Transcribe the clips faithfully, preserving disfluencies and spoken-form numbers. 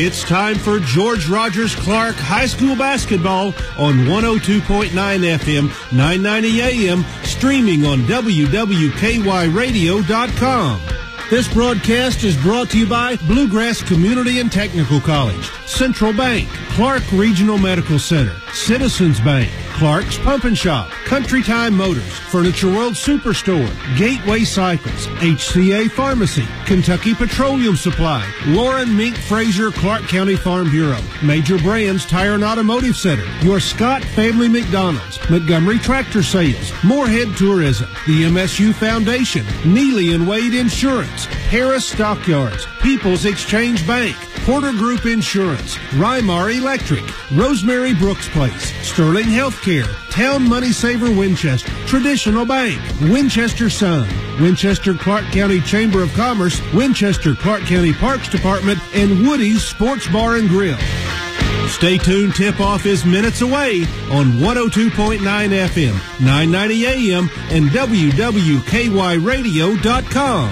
It's time for George Rogers Clark High School basketball on one oh two point nine F M, nine ninety A M, streaming on W W K Y radio dot com. This broadcast is brought to you by Bluegrass Community and Technical College, Central Bank, Clark Regional Medical Center, Citizens Bank, Clark's Pump and Shop, Country Time Motors, Furniture World Superstore, Gateway Cycles, H C A Pharmacy, Kentucky Petroleum Supply, Lauren Mink Fraser Clark County Farm Bureau, Major Brands Tire and Automotive Center, your Scott Family McDonald's, Montgomery Tractor Sales, Moorhead Tourism, the M S U Foundation, Neely and Wade Insurance, Harris Stockyards, People's Exchange Bank, Porter Group Insurance, Rymar Electric, Rosemary Brooks Place, Sterling Healthcare, Town Money Saver Winchester, Traditional Bank, Winchester Sun, Winchester Clark County Chamber of Commerce, Winchester Clark County Parks Department, and Woody's Sports Bar and Grill. Stay tuned, tip-off is minutes away on one oh two point nine F M, nine ninety A M, and W W K Y radio dot com.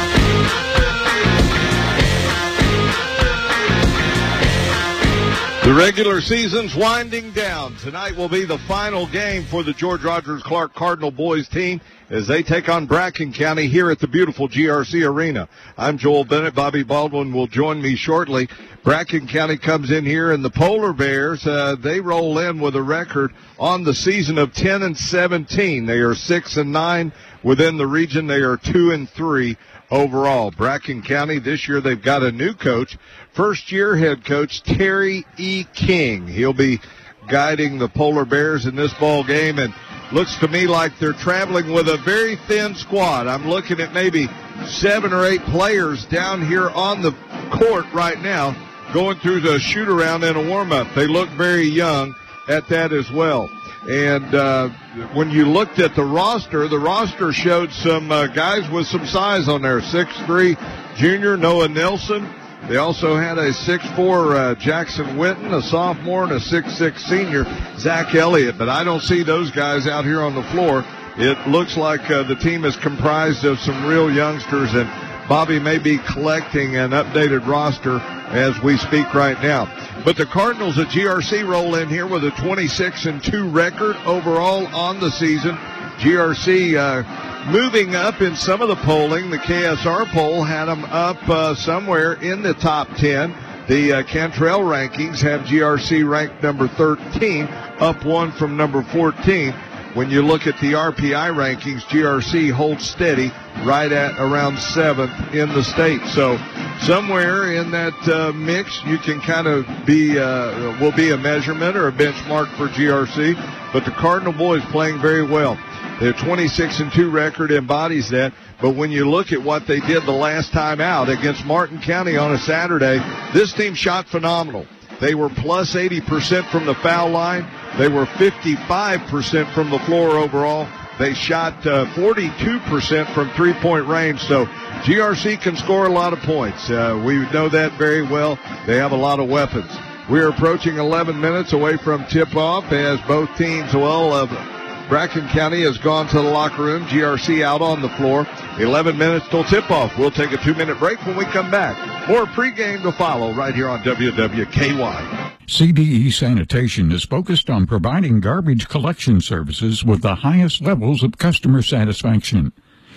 The regular season's winding down. Tonight will be the final game for the George Rogers Clark Cardinal boys team as they take on Bracken County here at the beautiful G R C Arena. I'm Joel Bennett. Bobby Baldwin will join me shortly. Bracken County comes in here, and the Polar Bears, uh, they roll in with a record on the season of ten and seventeen. They are six and nine within the region. They are two and three overall. Bracken County, this year they've got a new coach, first-year head coach Terry E. King. He'll be guiding the Polar Bears in this ball game, and looks to me like they're traveling with a very thin squad. I'm looking at maybe seven or eight players down here on the court right now going through the shoot-around and a warm-up. They look very young at that as well. And uh, when you looked at the roster, the roster showed some uh, guys with some size on there. six three junior Noah Nelson. They also had a six four uh, Jackson Winton, a sophomore, and a six six senior Zach Elliott. But I don't see those guys out here on the floor. It looks like uh, the team is comprised of some real youngsters, and Bobby may be collecting an updated roster as we speak right now. But the Cardinals at G R C roll in here with a twenty-six and two record overall on the season. G R C uh, moving up in some of the polling. The K S R poll had them up uh, somewhere in the top ten. The uh, Cantrell rankings have G R C ranked number thirteen, up one from number fourteen. When you look at the R P I rankings, G R C holds steady right at around seventh in the state. So somewhere in that uh, mix, you can kind of be, uh, will be a measurement or a benchmark for G R C. But the Cardinal boys playing very well. Their twenty-six and two record embodies that. But when you look at what they did the last time out against Martin County on a Saturday, this team shot phenomenal. They were plus eighty percent from the foul line. They were fifty-five percent from the floor overall. They shot uh, forty-two percent from three-point range. So G R C can score a lot of points. Uh, we know that very well. They have a lot of weapons. We're approaching eleven minutes away from tip-off as both teams, well, of Bracken County has gone to the locker room. G R C out on the floor. eleven minutes till tip-off. We'll take a two-minute break when we come back. More pregame to follow right here on W W K Y. C D E Sanitation is focused on providing garbage collection services with the highest levels of customer satisfaction.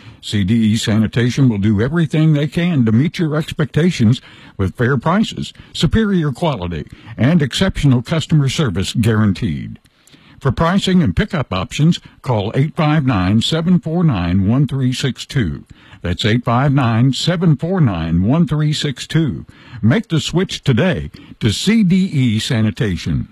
C D E Sanitation will do everything they can to meet your expectations with fair prices, superior quality, and exceptional customer service guaranteed. For pricing and pickup options, call eight five nine, seven four nine, one three six two. That's eight five nine, seven four nine, one three six two. Make the switch today to C D E Sanitation.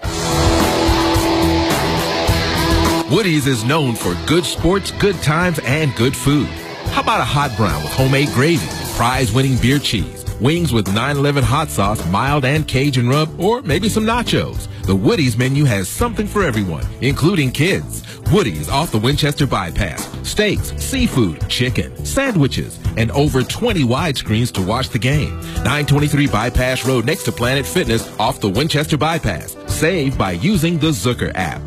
Woody's is known for good sports, good times, and good food. How about a hot brown with homemade gravy, prize-winning beer cheese, wings with nine eleven hot sauce, mild and Cajun rub, or maybe some nachos? The Woody's menu has something for everyone, including kids. Woody's off the Winchester Bypass. Steaks, seafood, chicken, sandwiches, and over twenty widescreens to watch the game. nine twenty-three Bypass Road next to Planet Fitness off the Winchester Bypass. Save by using the Zucker app.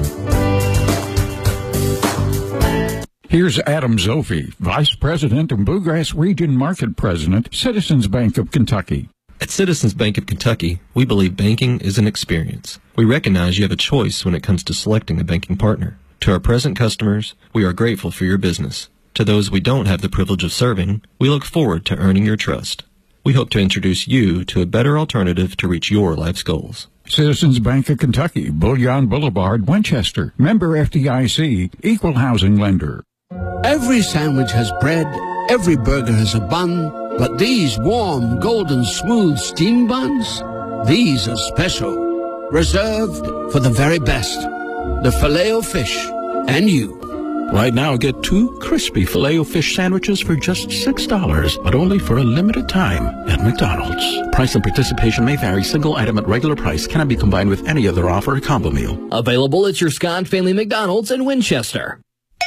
Here's Adam Zophi, Vice President and Bluegrass Region Market President, Citizens Bank of Kentucky. At Citizens Bank of Kentucky, we believe banking is an experience. We recognize you have a choice when it comes to selecting a banking partner. To our present customers, we are grateful for your business. To those we don't have the privilege of serving, we look forward to earning your trust. We hope to introduce you to a better alternative to reach your life's goals. Citizens Bank of Kentucky, Bullion Boulevard, Winchester. Member F D I C, Equal Housing Lender. Every sandwich has bread, every burger has a bun, but these warm, golden, smooth steam buns, these are special, reserved for the very best. The Filet-O-Fish and you. Right now, get two crispy Filet-O-Fish sandwiches for just six dollars, but only for a limited time at McDonald's. Price and participation may vary. Single item at regular price cannot be combined with any other offer or combo meal. Available at your Scott Family McDonald's in Winchester.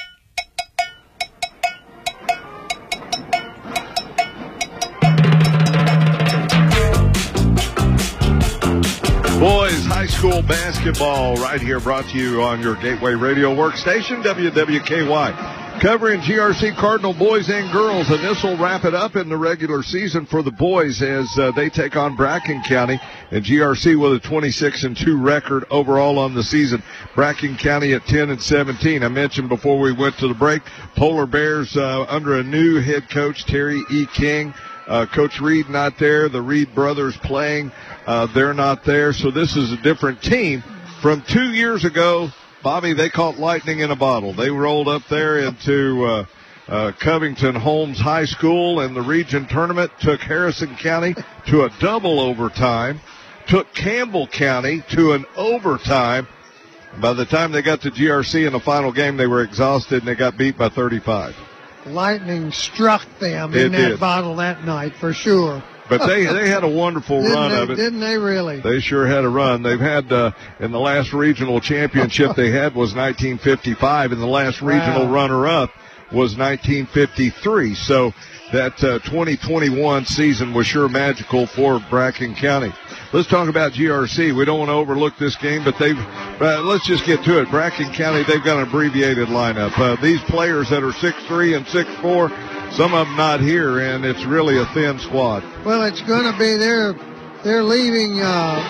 Boys high school basketball right here, brought to you on your Gateway Radio workstation, W W K Y. Covering G R C Cardinal boys and girls, and this will wrap it up in the regular season for the boys as uh, they take on Bracken County, and G R C with a twenty-six and two record overall on the season. Bracken County at ten and seventeen. I mentioned before we went to the break, Polar Bears uh, under a new head coach, Terry E. King. Uh, Coach Reed not there. The Reed brothers playing. Uh, they're not there. So this is a different team. From two years ago, Bobby, they caught lightning in a bottle. They rolled up there into uh, uh, Covington Holmes High School, and the region tournament took Harrison County to a double overtime, took Campbell County to an overtime. By the time they got to G R C in the final game, they were exhausted, and they got beat by thirty-five. Lightning struck them it in that did. bottle that night, for sure. But they they had a wonderful didn't run they, of it. Didn't they really? They sure had a run. They've had, uh, in the last regional championship they had was nineteen fifty-five, and the last regional Wow. runner-up was nineteen fifty-three. So that uh, twenty twenty-one season was sure magical for Bracken County. Let's talk about G R C. We don't want to overlook this game, but they've, uh, let's just get to it. Bracken County, they've got an abbreviated lineup. Uh, these players that are six three and six four, some of them not here, and it's really a thin squad. Well, it's going to be, they're, they're leaving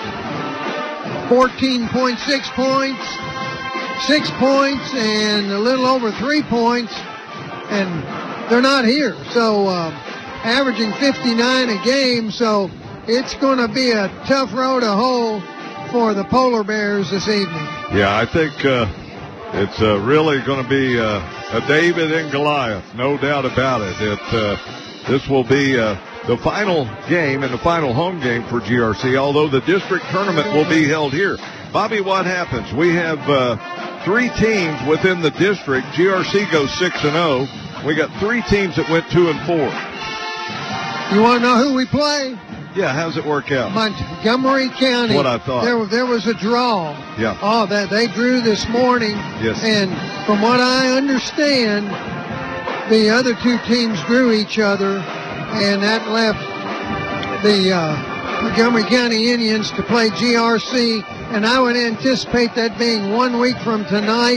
uh, fourteen point six points, six points, and a little over three points, and they're not here. So uh, averaging fifty-nine a game, so it's going to be a tough road to hoe for the Polar Bears this evening. Yeah, I think uh, it's uh, really going to be uh, a David and Goliath, no doubt about it. it uh, this will be uh, the final game and the final home game for G R C, although the district tournament will be held here. Bobby, what happens? We have uh, three teams within the district. G R C goes six and oh. We got three teams that went two and four. You want to know who we play? Yeah, how's it work out? Montgomery County. That's what I thought. There, there was a draw. Yeah. Oh, that they drew this morning. Yes. And from what I understand, the other two teams drew each other, and that left the uh, Montgomery County Indians to play G R C, and I would anticipate that being one week from tonight,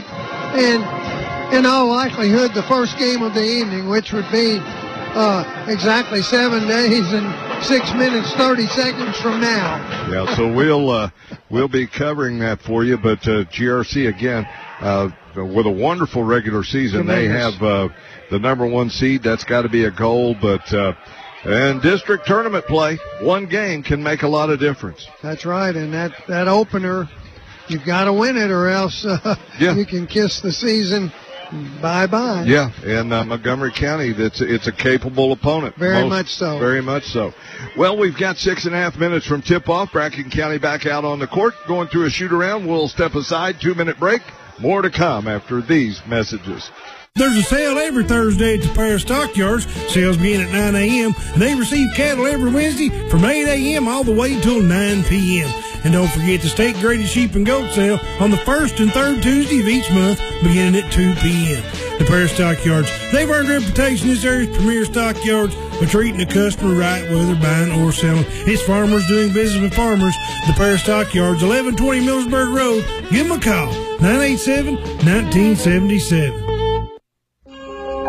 and in all likelihood the first game of the evening, which would be uh, exactly seven days and six minutes, thirty seconds from now. Yeah, so we'll uh, we'll be covering that for you. But uh, G R C again, uh, with a wonderful regular season, Tremendous. they have uh, the number one seed. That's got to be a goal. But uh, and district tournament play, one game can make a lot of difference. That's right, and that that opener, you've got to win it, or else uh, Yeah. you can kiss the season bye-bye. Yeah, and uh, Montgomery County, that's it's a capable opponent. Very Most- much so. Very much so. Well, we've got six and a half minutes from tip-off. Bracken County back out on the court, going through a shoot-around. We'll step aside, two-minute break. More to come after these messages. There's a sale every Thursday at the Paris Stockyards. Sales begin at nine a.m. and they receive cattle every Wednesday from eight a.m. all the way until nine p.m. And don't forget the state-graded sheep and goat sale on the first and third Tuesday of each month beginning at two p.m. The Paris Stockyards, they've earned a reputation as this area's premier stockyards for treating the customer right, whether buying or selling. It's farmers doing business with farmers. The Paris Stockyards, eleven twenty Millersburg Road. Give them a call, nine eight seven, one nine seven seven.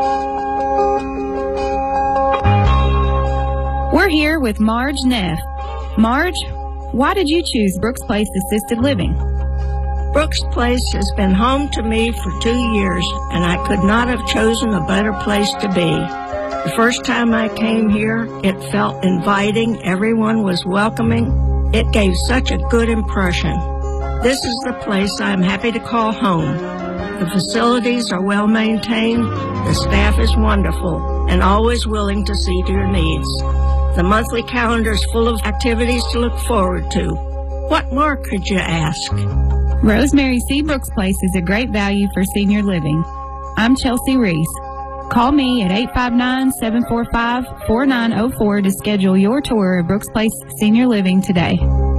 We're here with Marge Neff. Marge, why did you choose Brooks Place Assisted Living? Brooks Place has been home to me for two years, and I could not have chosen a better place to be. The first time I came here, it felt inviting. Everyone was welcoming. It gave such a good impression. This is the place I'm happy to call home. The facilities are well maintained, the staff is wonderful, and always willing to see to your needs. The monthly calendar is full of activities to look forward to. What more could you ask? Rosemary Seabrooks Place is a great value for senior living. I'm Chelsea Reese. Call me at eight five nine, seven four five, four nine zero four to schedule your tour of Brooks Place Senior Living today.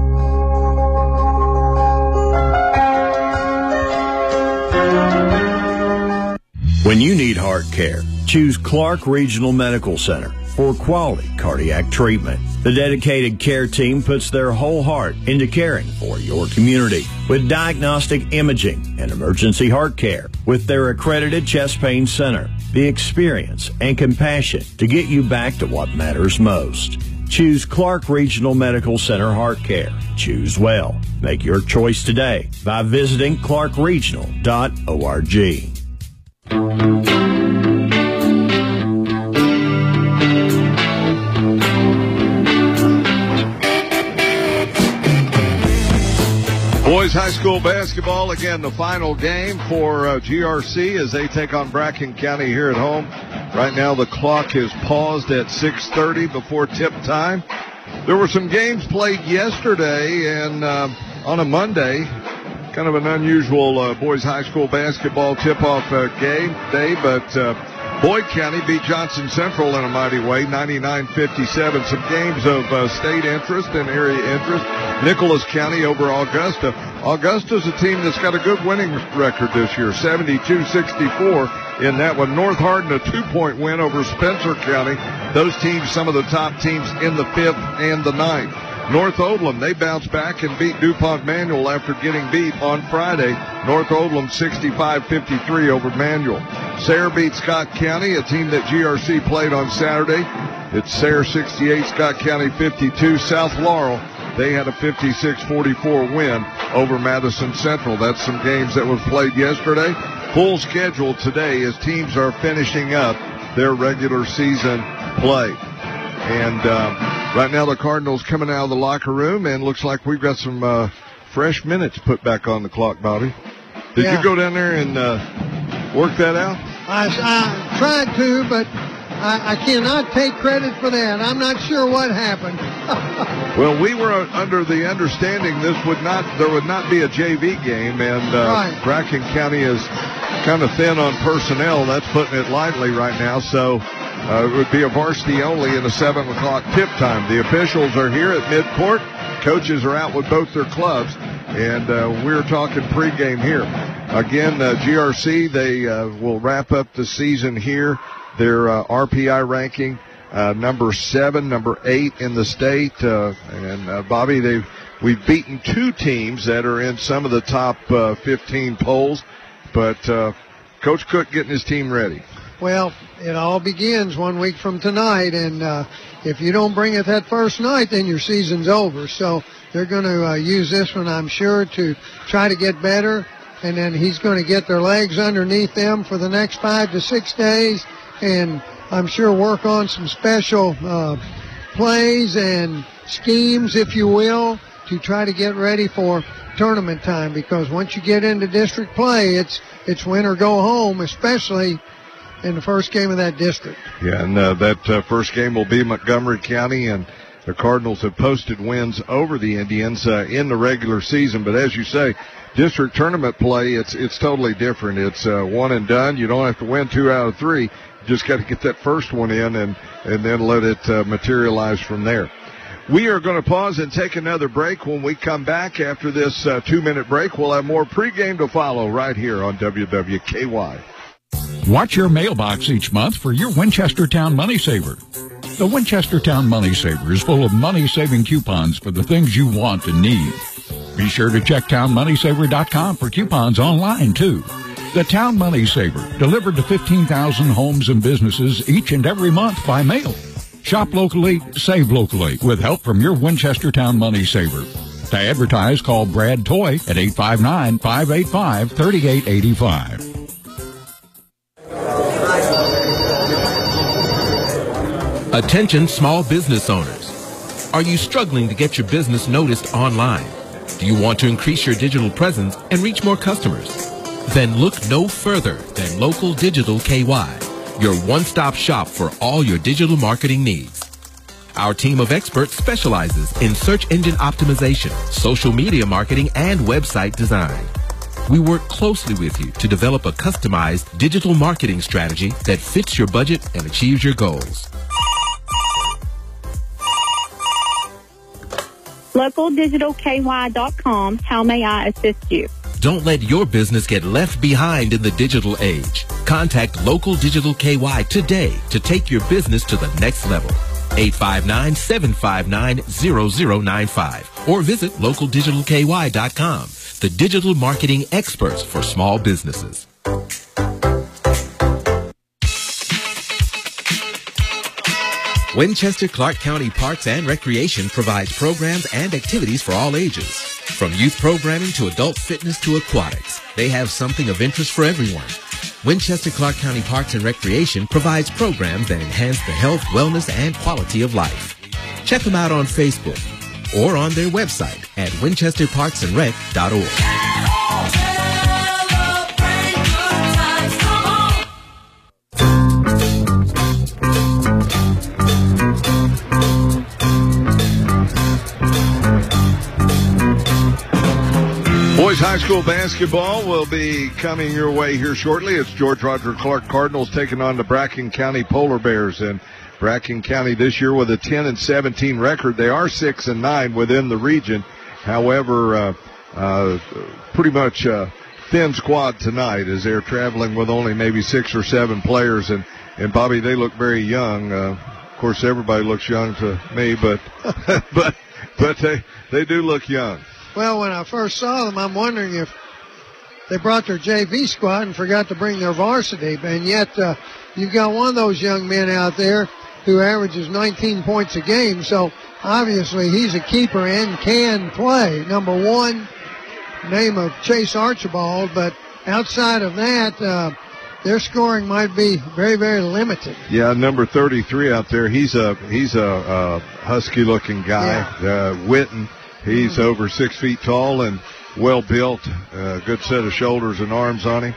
When you need heart care, choose Clark Regional Medical Center for quality cardiac treatment. The dedicated care team puts their whole heart into caring for your community with diagnostic imaging and emergency heart care. With their accredited chest pain center, the experience and compassion to get you back to what matters most. Choose Clark Regional Medical Center Heart Care. Choose well. Make your choice today by visiting clark regional dot org. Boys high school basketball, again, the final game for uh, G R C as they take on Bracken County here at home. Right now the clock is paused at six thirty before tip time. There were some games played yesterday and uh, on a Monday. Kind of an unusual uh, boys high school basketball tip-off uh, game day, but uh, Boyd County beat Johnson Central in a mighty way, ninety-nine fifty-seven. Some games of uh, state interest and area interest. Nicholas County over Augusta. Augusta's a team that's got a good winning record this year, seventy-two sixty-four in that one. North Hardin, a two-point win over Spencer County. Those teams, some of the top teams in the fifth and the ninth. North Odlum, they bounced back and beat DuPont Manual after getting beat on Friday. North Odlum sixty-five fifty-three over Manual. Sayre beat Scott County, a team that G R C played on Saturday. It's Sayre sixty-eight, Scott County fifty-two. South Laurel, they had a fifty-six forty-four win over Madison Central. That's some games that was played yesterday. Full schedule today as teams are finishing up their regular season play. And um, right now the Cardinals coming out of the locker room, and looks like we've got some uh, fresh minutes put back on the clock, Bobby. Did yeah. you go down there and uh, work that out? I, I tried to, but I, I cannot take credit for that. I'm not sure what happened. Well, we were under the understanding this would not, there would not be a J V game, and uh, right. Bracken County is kind of thin on personnel. That's putting it lightly right now. So uh, it would be a varsity only in a seven o'clock tip time. The officials are here at midcourt. Coaches are out with both their clubs, and uh, we're talking pregame here. Again, uh, G R C, they uh, will wrap up the season here. Their uh, R P I ranking, uh, number seven, number eight in the state. Uh, and, uh, Bobby, they've, we've beaten two teams that are in some of the top uh, fifteen polls. But uh, Coach Cook getting his team ready. Well, it all begins one week from tonight, and uh, if you don't bring it that first night, then your season's over. So they're going to uh, use this one, I'm sure, to try to get better, and then he's going to get their legs underneath them for the next five to six days, and I'm sure work on some special uh, plays and schemes, if you will, to try to get ready for tournament time, because once you get into district play, it's it's win or go home, especially in the first game of that district. Yeah, and uh, that uh, first game will be Montgomery County, and the Cardinals have posted wins over the Indians uh, in the regular season. But as you say, district tournament play, it's it's totally different. It's uh, one and done. You don't have to win two out of three. You just got to get that first one in and, and then let it uh, materialize from there. We are going to pause and take another break. When we come back after this uh, two-minute break, we'll have more pregame to follow right here on W W K Y. Watch your mailbox each month for your Winchestertown Money Saver. The Winchestertown Money Saver is full of money-saving coupons for the things you want and need. Be sure to check town money saver dot com for coupons online, too. The Town Money Saver, delivered to fifteen thousand homes and businesses each and every month by mail. Shop locally, save locally with help from your Winchestertown Money Saver. To advertise, call Brad Toy at eight five nine, five eight five, three eight eight five. Attention small business owners. Are you struggling to get your business noticed online? Do you want to increase your digital presence and reach more customers? Then look no further than Local Digital K Y, your one-stop shop for all your digital marketing needs. Our team of experts specializes in search engine optimization, social media marketing, and website design. We work closely with you to develop a customized digital marketing strategy that fits your budget and achieves your goals. local digital k y dot com. How may I assist you? Don't let your business get left behind in the digital age. Contact Local Digital K Y today to take your business to the next level. eight five nine, seven five nine, zero zero nine five or visit local digital k y dot com, the digital marketing experts for small businesses. Winchester Clark County Parks and Recreation provides programs and activities for all ages. From youth programming to adult fitness to aquatics, they have something of interest for everyone. Winchester Clark County Parks and Recreation provides programs that enhance the health, wellness, and quality of life. Check them out on Facebook or on their website at winchester parks and rec dot org. Boys High School basketball will be coming your way here shortly. It's George Rogers Clark Cardinals taking on the Bracken County Polar Bears. And Bracken County this year with a ten and seventeen record. They are six and nine within the region. However, uh, uh, pretty much uh, thin squad tonight as they're traveling with only maybe six or seven players. And, and Bobby, they look very young. Uh, of course, everybody looks young to me, but but but they they do look young. Well, when I first saw them, I'm wondering if they brought their J V squad and forgot to bring their varsity. And yet, uh, you've got one of those young men out there who averages nineteen points a game. So, obviously, he's a keeper and can play. Number one, name of Chase Archibald. But outside of that, uh, their scoring might be very, very limited. Yeah, number thirty-three out there, he's a he's a, a husky-looking guy, yeah. uh, Witten. He's mm-hmm. over six feet tall and well built, a uh, good set of shoulders and arms on him.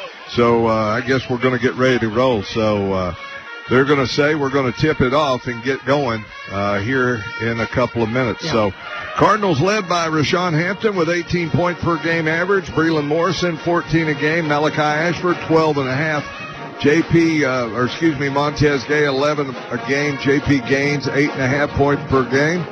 So uh, I guess we're going to get ready to roll. So uh, they're going to say we're going to tip it off and get going uh, here in a couple of minutes. Yeah. So Cardinals led by Rashawn Hampton with eighteen point per game average. Breland Morrison, fourteen a game. Malachi Ashford, twelve and a half. J P, uh, or excuse me, Montez Gay, eleven a game. J P Gaines, eight and a half points per game.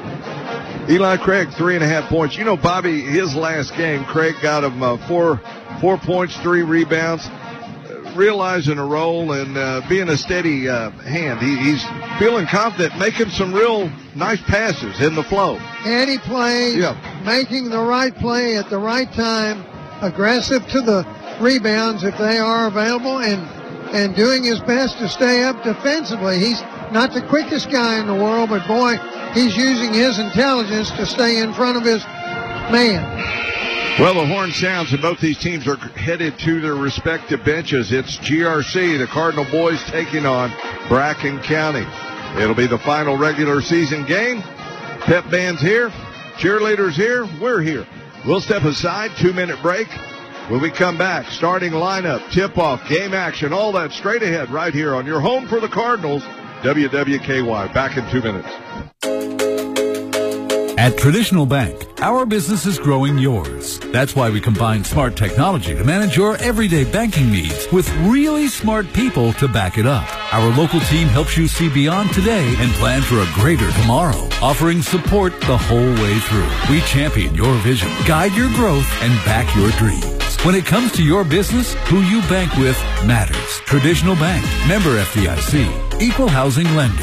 Eli Craig, three and a half points. You know, Bobby, his last game, Craig got him uh, four, four points, three rebounds, uh, realizing a role and uh, being a steady uh, hand. He, he's feeling confident, making some real nice passes in the flow. Heady plays, yeah. Making the right play at the right time, aggressive to the rebounds if they are available, and and doing his best to stay up defensively. He's not the quickest guy in the world, but boy, he's using his intelligence to stay in front of his man. Well, the horn sounds, and both these teams are headed to their respective benches. It's G R C, the Cardinal boys, taking on Bracken County. It'll be the final regular season game. Pep band's here, cheerleaders here, we're here. We'll step aside, two-minute break. When we come back, starting lineup, tip-off, game action, all that straight ahead right here on your home for the Cardinals, W W K Y. Back in two minutes. At Traditional Bank, our business is growing yours. That's why we combine smart technology to manage your everyday banking needs with really smart people to back it up. Our local team helps you see beyond today and plan for a greater tomorrow, offering support the whole way through. We champion your vision, guide your growth, and back your dreams. When it comes to your business, who you bank with matters. Traditional Bank, member F D I C, equal housing lender.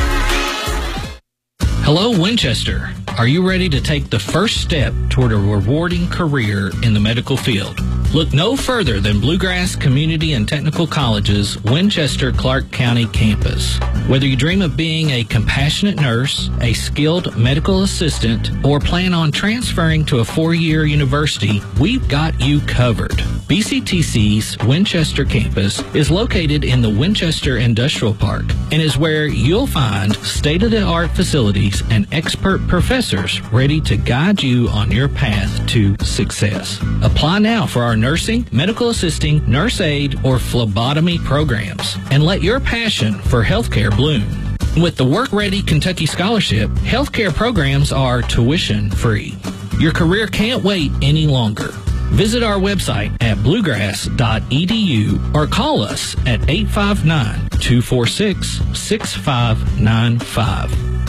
Hello, Winchester. Are you ready to take the first step toward a rewarding career in the medical field? Look no further than Bluegrass Community and Technical College's Winchester Clark County campus. Whether you dream of being a compassionate nurse, a skilled medical assistant, or plan on transferring to a four-year university, we've got you covered. B C T C's Winchester campus is located in the Winchester Industrial Park and is where you'll find state-of-the-art facilities and expert professors ready to guide you on your path to success. Apply now for our nursing, medical assisting, nurse aid, or phlebotomy programs and let your passion for healthcare bloom. With the Work Ready Kentucky Scholarship, healthcare programs are tuition free. Your career can't wait any longer. Visit our website at bluegrass dot e d u or call us at eight five nine, two four six, six five nine five.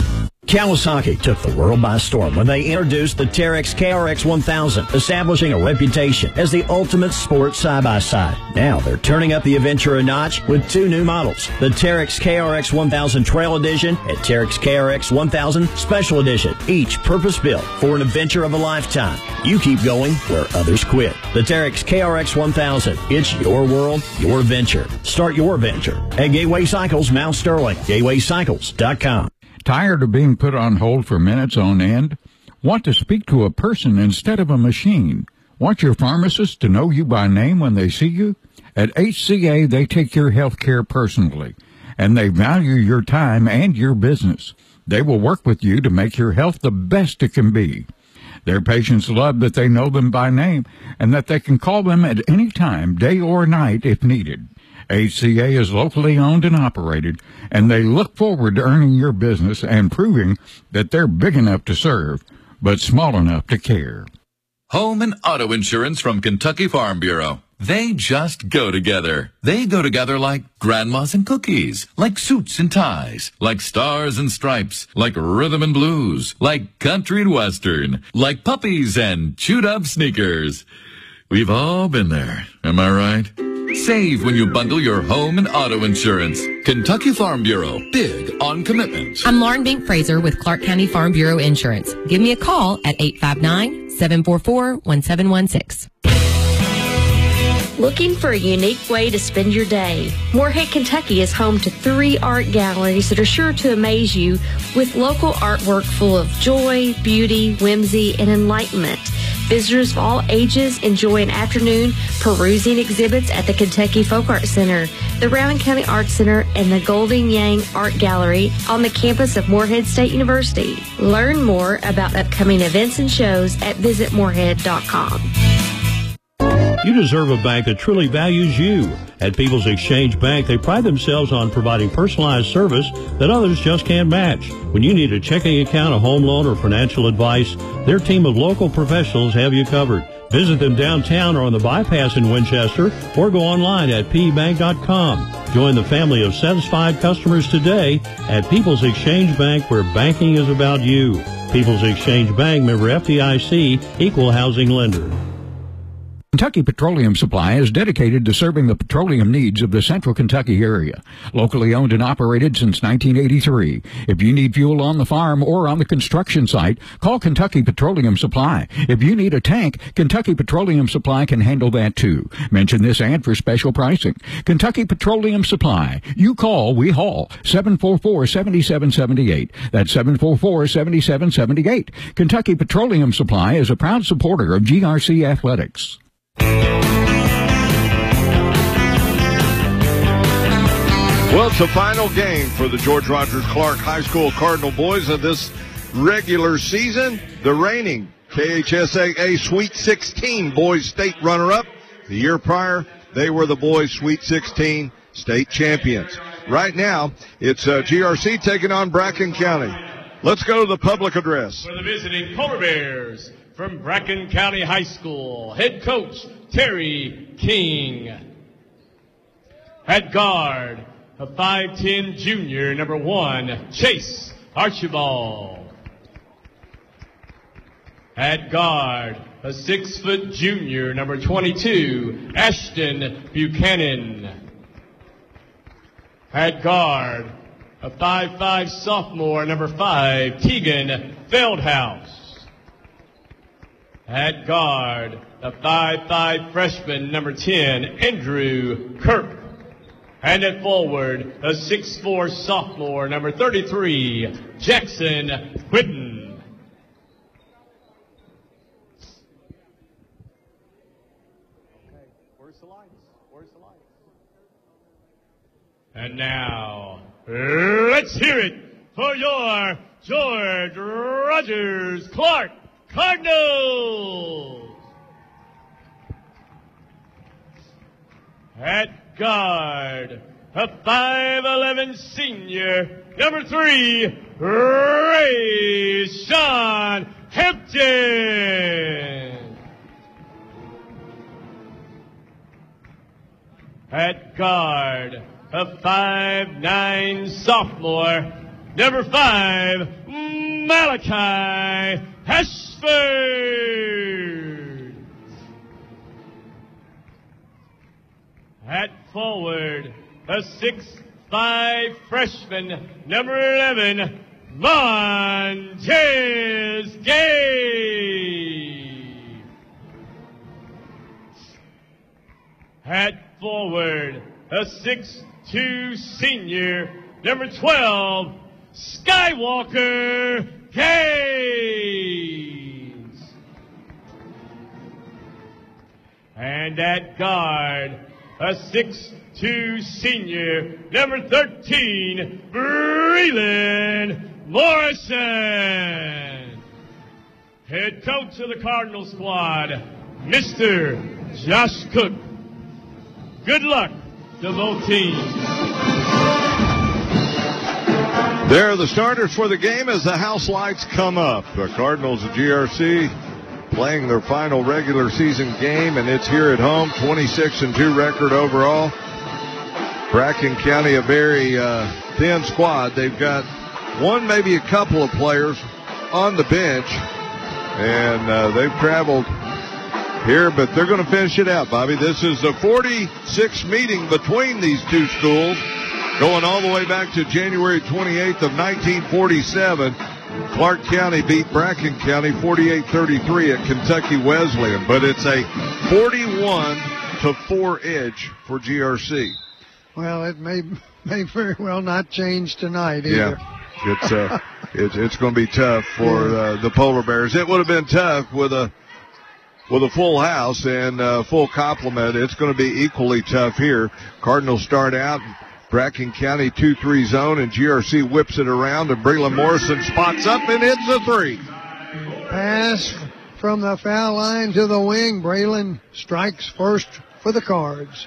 Kawasaki took the world by storm when they introduced the Terex K R X one thousand, establishing a reputation as the ultimate sports side-by-side. Now they're turning up the adventure a notch with two new models, the Terex K R X one thousand Trail Edition and Terex K R X one thousand Special Edition, each purpose-built for an adventure of a lifetime. You keep going where others quit. The Terex K R X one thousand, it's your world, your venture. Start your venture at Gateway Cycles, Mount Sterling, gateway cycles dot com. Tired of being put on hold for minutes on end? Want to speak to a person instead of a machine? Want your pharmacist to know you by name when they see you? At H C A, they take your health care personally, and they value your time and your business. They will work with you to make your health the best it can be. Their patients love that they know them by name and that they can call them at any time, day or night, if needed. H C A is locally owned and operated, and they look forward to earning your business and proving that they're big enough to serve, but small enough to care. Home and auto insurance from Kentucky Farm Bureau. They just go together. They go together like grandmas and cookies, like suits and ties, like stars and stripes, like rhythm and blues, like country and western, like puppies and chewed up sneakers. We've all been there, am I right? Save when you bundle your home and auto insurance. Kentucky Farm Bureau, big on commitment. I'm Lauren Bink Fraser with Clark County Farm Bureau Insurance. Give me a call at eight five nine, seven four four, one seven one six. Looking for a unique way to spend your day? Moorhead, Kentucky is home to three art galleries that are sure to amaze you with local artwork full of joy, beauty, whimsy, and enlightenment. Visitors of all ages enjoy an afternoon perusing exhibits at the Kentucky Folk Art Center, the Rowan County Art Center, and the Golden Yang Art Gallery on the campus of Moorhead State University. Learn more about upcoming events and shows at visit moorhead dot com. You deserve a bank that truly values you. At People's Exchange Bank, they pride themselves on providing personalized service that others just can't match. When you need a checking account, a home loan, or financial advice, their team of local professionals have you covered. Visit them downtown or on the bypass in Winchester, or go online at p bank dot com. Join the family of satisfied customers today at People's Exchange Bank, where banking is about you. People's Exchange Bank, member F D I C, equal housing lender. Kentucky Petroleum Supply is dedicated to serving the petroleum needs of the central Kentucky area. Locally owned and operated since nineteen eighty-three. If you need fuel on the farm or on the construction site, call Kentucky Petroleum Supply. If you need a tank, Kentucky Petroleum Supply can handle that too. Mention this ad for special pricing. Kentucky Petroleum Supply. You call, we haul. seven four four, seven seven seven eight. That's seven four four, seven seven seven eight. Kentucky Petroleum Supply is a proud supporter of G R C Athletics. Well, it's the final game for the George Rogers Clark High School Cardinal boys of this regular season. The reigning K H S A A Sweet sixteen boys state runner-up. The year prior, they were the boys Sweet sixteen state champions. Right now, it's uh, G R C taking on Bracken County. Let's go to the public address. For the visiting Polar Bears from Bracken County High School, head coach Terry King. At guard, a five ten junior, number one, Chase Archibald. At guard, a six foot junior, number twenty-two, Ashton Buchanan. At guard, a five five sophomore, number five, Tegan Feldhaus. At guard, the five five freshman, number ten, Andrew Kirk. And at forward, the six four sophomore, number thirty-three, Jackson Whitten. Where's the lights? Where's the lights? And now, let's hear it for your George Rogers Clark Cardinals. At guard, a five eleven senior, number three, Ray Sean Hampton. At guard, a five nine sophomore, number five, Malachi Hashford. At forward, a six five freshman, number eleven, Montez Gay. At forward, a six two senior, number twelve, Skywalker Gaines. And at guard, a six two senior, number thirteen, Breland Morrison. Head coach of the Cardinal squad, Mister Josh Cook. Good luck to both teams. There are the starters for the game as the house lights come up. The Cardinals of G R C playing their final regular season game, and it's here at home, twenty-six and two record overall. Bracken County, a very uh, thin squad. They've got one, maybe a couple of players on the bench, and uh, they've traveled here, but they're going to finish it out, Bobby. This is the forty-sixth meeting between these two schools, going all the way back to January twenty-eighth of nineteen forty-seven. Clark County beat Bracken County forty-eight thirty-three at Kentucky Wesleyan, but it's a forty-one to four edge for G R C. Well, it may may very well not change tonight either. Yeah, it's uh, it's it's going to be tough for uh, the Polar Bears. It would have been tough with a with a full house and uh, full complement. It's going to be equally tough here. Cardinals start out. Bracken County two three zone, and G R C whips it around, and Breland Morrison spots up and hits a three. Pass from the foul line to the wing. Breland strikes first for the Cards.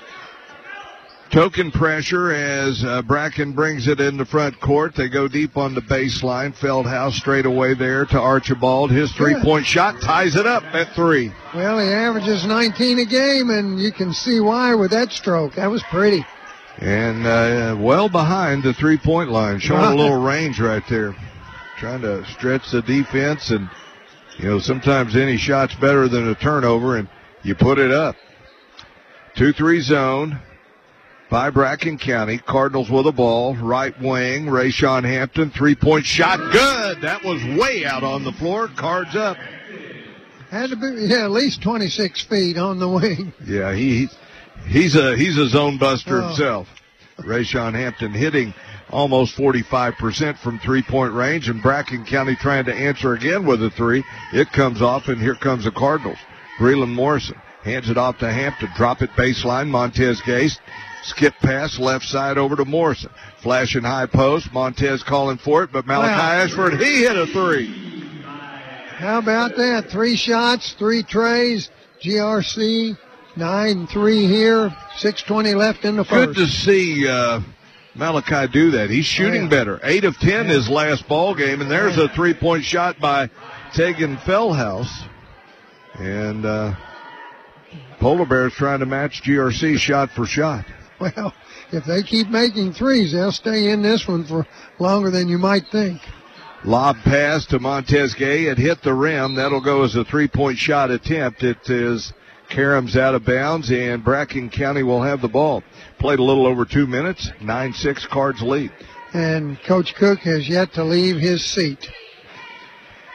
Token pressure as uh, Bracken brings it into front court. They go deep on the baseline. Feldhouse straight away there to Archibald. His three-point shot ties it up at three. Well, he averages nineteen a game, and you can see why with that stroke. That was pretty. And uh, well behind the three-point line, showing a little range right there. Trying to stretch the defense, and, you know, sometimes any shot's better than a turnover, and you put it up. two three zone by Bracken County. Cardinals with the ball. Right wing, Rayshawn Hampton. Three-point shot. Good. That was way out on the floor. Cards up. Had to be, yeah, at least twenty-six feet on the wing. Yeah, he he's a he's a zone buster oh. himself. Rayshawn Hampton hitting almost forty-five percent from three-point range, and Bracken County trying to answer again with a three. It comes off, and here comes the Cardinals. Breland Morrison hands it off to Hampton. Drop it baseline. Montez Gase. Skip pass left side over to Morrison. Flashing high post. Montez calling for it, but Malachi wow. Ashford, he hit a three. How about that? Three shots, three trays. G R C, nine three here. six twenty left in the first. Good to see uh, Malachi do that. He's shooting oh, yeah. better. eight of ten yeah. his last ball game, and there's yeah. a three-point shot by Tegan Feldhouse. And uh, Polar Bears trying to match G R C shot for shot. Well, if they keep making threes, they'll stay in this one for longer than you might think. Lob pass to Montez Gay. It hit the rim. That'll go as a three-point shot attempt. It is Karam's out of bounds, and Bracken County will have the ball. Played a little over two minutes. nine six Cards lead. And Coach Cook has yet to leave his seat.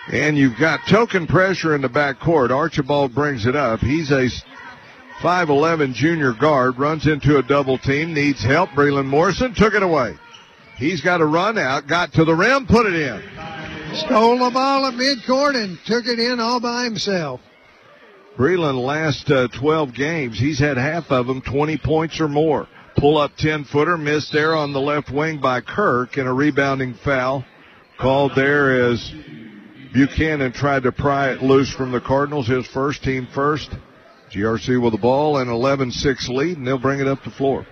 And you've got token pressure in the backcourt. Archibald brings it up. He's a five eleven junior guard, runs into a double team, needs help. Breland Morrison took it away. He's got a run out, got to the rim, put it in. Stole the ball at midcourt and took it in all by himself. Breland last uh, twelve games, he's had half of them twenty points or more. Pull up ten-footer, missed there on the left wing by Kirk, and a rebounding foul called there as Buchanan tried to pry it loose from the Cardinals, his first, team first. G R C with the ball, an eleven six lead, and they'll bring it up the floor.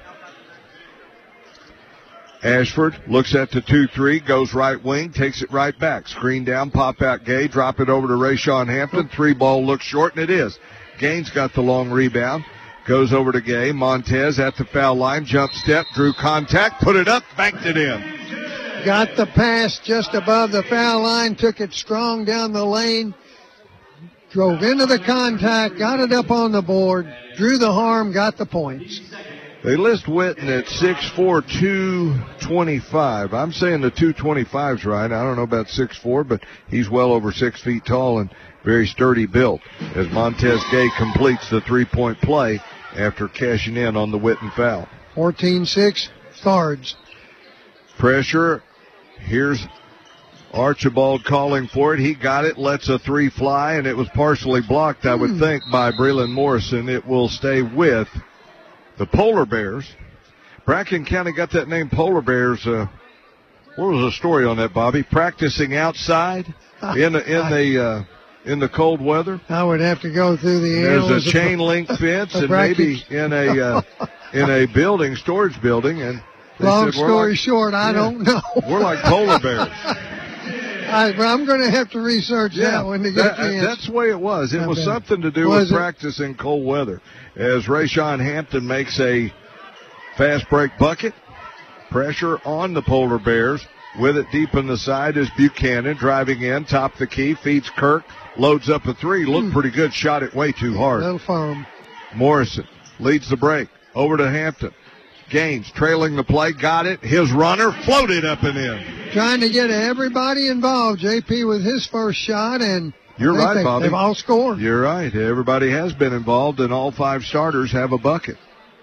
Ashford looks at the two three, goes right wing, takes it right back. Screen down, pop out Gay, drop it over to Rayshawn Hampton. Three ball looks short, and it is. Gaines got the long rebound. Goes over to Gay. Montez at the foul line, jump step, drew contact, put it up, banked it in. Got the pass just above the foul line, took it strong down the lane, drove into the contact, got it up on the board, drew the harm, got the points. They list Witten at six four, two twenty-five. I'm saying the two twenty-five's right. I don't know about six four, but he's well over six feet tall and very sturdy built as Montez Gay completes the three-point play after cashing in on the Witten foul. fourteen six, Cards. Pressure. Here's Archibald calling for it. He got it, lets a three fly, and it was partially blocked, I would think, by Breland Morrison. It will stay with the Polar Bears. Bracken County got that name Polar Bears. Uh, what was the story on that, Bobby? Practicing outside in the, in the uh, in the cold weather. I would have to go through the. There's a chain link fence, and maybe in a uh, in a building, storage building, and. Long said, story like, short, I yeah, don't know. We're like polar bears. I, but I'm going to have to research yeah, that one to get that, the answer. That's the way it was. It I was bet. something to do was with it? practice in cold weather. As Rayshawn Hampton makes a fast break bucket. Pressure on the Polar Bears. With it deep in the side is Buchanan driving in, top the key, feeds Kirk, loads up a three. Looked mm. pretty good, shot it way too hard. Little firm. Morrison leads the break. Over to Hampton. Gaines trailing the play, got it. His runner floated up and in. Trying to get everybody involved. J P with his first shot, and you're right, they, Bobby. They've all scored. You're right. Everybody has been involved, and all five starters have a bucket.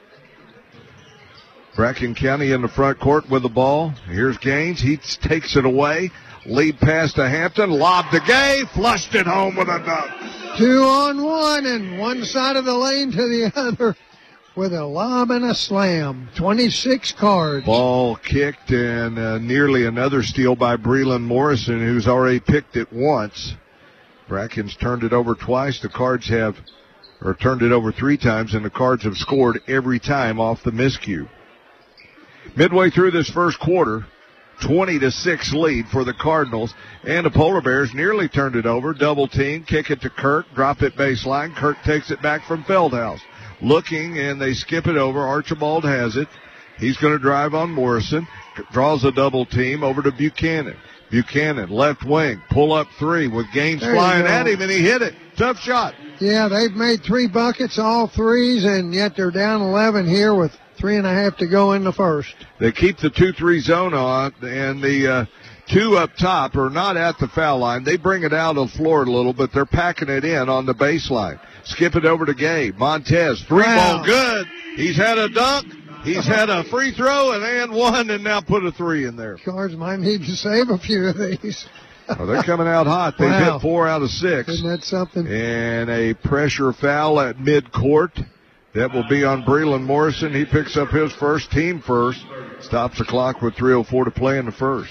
Bracken County in the front court with the ball. Here's Gaines. He takes it away. Lead pass to Hampton. Lob to Gay. Flushed it home with a dunk. Two on one, and one side of the lane to the other. With a lob and a slam. twenty-six Cards. Ball kicked and uh, nearly another steal by Breland Morrison, who's already picked it once. Bracken's turned it over twice. The Cards have, or turned it over three times, and the Cards have scored every time off the miscue. Midway through this first quarter, twenty to six lead for the Cardinals, and the Polar Bears nearly turned it over. Double team, kick it to Kirk, drop it baseline. Kirk takes it back from Feldhaus. Looking, and they skip it over. Archibald has it. He's going to drive on Morrison. Draws a double team over to Buchanan. Buchanan, left wing, pull up three with Gaines There flying at him, and he hit it. Tough shot. Yeah, they've made three buckets, all threes, and yet they're down eleven here with three and a half to go in the first. They keep the two three zone on, and the uh, two up top are not at the foul line. They bring it out of the floor a little, but they're packing it in on the baseline. Skip it over to Gabe. Montez, three wow. ball good. He's had a dunk. He's had a free throw and and one, and now put a three in there. Cards might need to save a few of these. Oh, they're coming out hot. They've wow. hit four out of six. Isn't that something? And a pressure foul at midcourt. That will be on Breland Morrison. He picks up his first, team first. Stops the clock with three oh four to play in the first.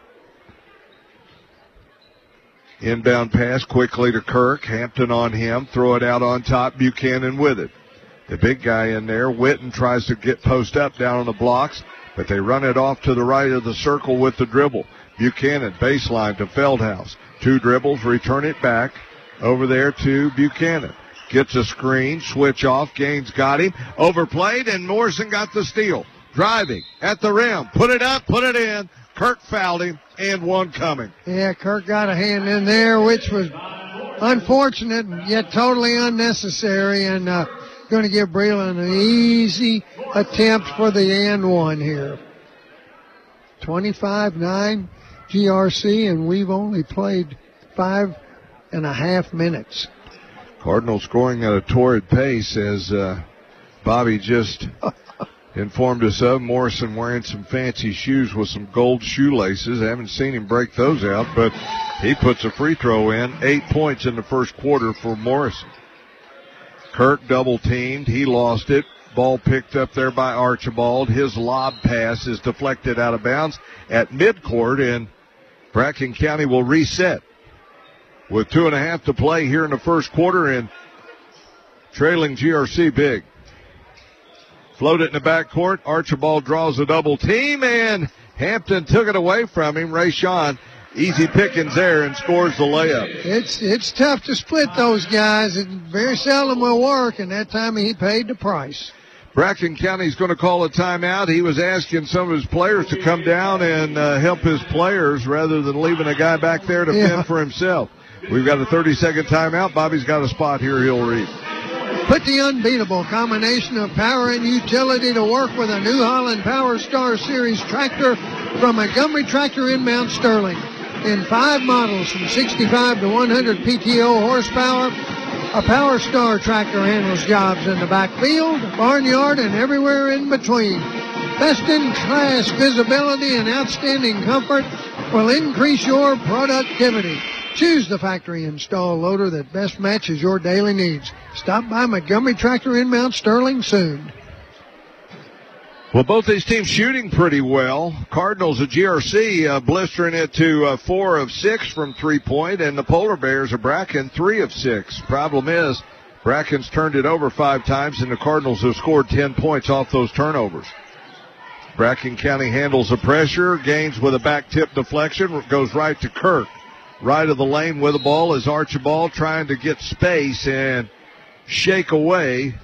Inbound pass quickly to Kirk. Hampton on him. Throw it out on top. Buchanan with it. The big guy in there. Witten tries to get post up down on the blocks, but they run it off to the right of the circle with the dribble. Buchanan baseline to Feldhaus. Two dribbles. Return it back over there to Buchanan. Gets a screen. Switch off. Gaines got him. Overplayed, and Morrison got the steal. Driving at the rim. Put it up. Put it in. Kirk fouled him, and one coming. Yeah, Kirk got a hand in there, which was unfortunate, yet totally unnecessary, and uh, going to give Breland an easy attempt for the and one here. twenty-five nine G R C, and we've only played five and a half minutes. Cardinals scoring at a torrid pace, as uh, Bobby just informed us of. Morrison wearing some fancy shoes with some gold shoelaces. I haven't seen him break those out, but he puts a free throw in. Eight points in the first quarter for Morrison. Kirk double teamed. He lost it. Ball picked up there by Archibald. His lob pass is deflected out of bounds at midcourt, and Bracken County will reset with two and a half to play here in the first quarter and trailing G R C big. Float it in the backcourt. Archibald draws a double team, and Hampton took it away from him. Rayshawn, easy pickings there, and scores the layup. It's it's tough to split those guys. It very seldom will work, and that time he paid the price. Bracken County's going to call a timeout. He was asking some of his players to come down and uh, help his players rather than leaving a guy back there to yeah. fend for himself. We've got a thirty-second timeout. Bobby's got a spot here he'll read. Put the unbeatable combination of power and utility to work with a New Holland Power Star Series tractor from Montgomery Tractor in Mount Sterling. In five models from sixty-five to one hundred P T O horsepower, a Power Star tractor handles jobs in the backfield, barnyard, and everywhere in between. Best-in-class visibility and outstanding comfort will increase your productivity. Choose the factory install loader that best matches your daily needs. Stop by Montgomery Tractor in Mount Sterling soon. Well, both these teams shooting pretty well. Cardinals at G R C uh, blistering it to uh, four of six from three-point, and the Polar Bears of Bracken three of six. Problem is, Bracken's turned it over five times, and the Cardinals have scored ten points off those turnovers. Bracken County handles the pressure, gains with a back tip deflection, goes right to Kirk. Right of the lane with the ball is Archibald trying to get space and shake away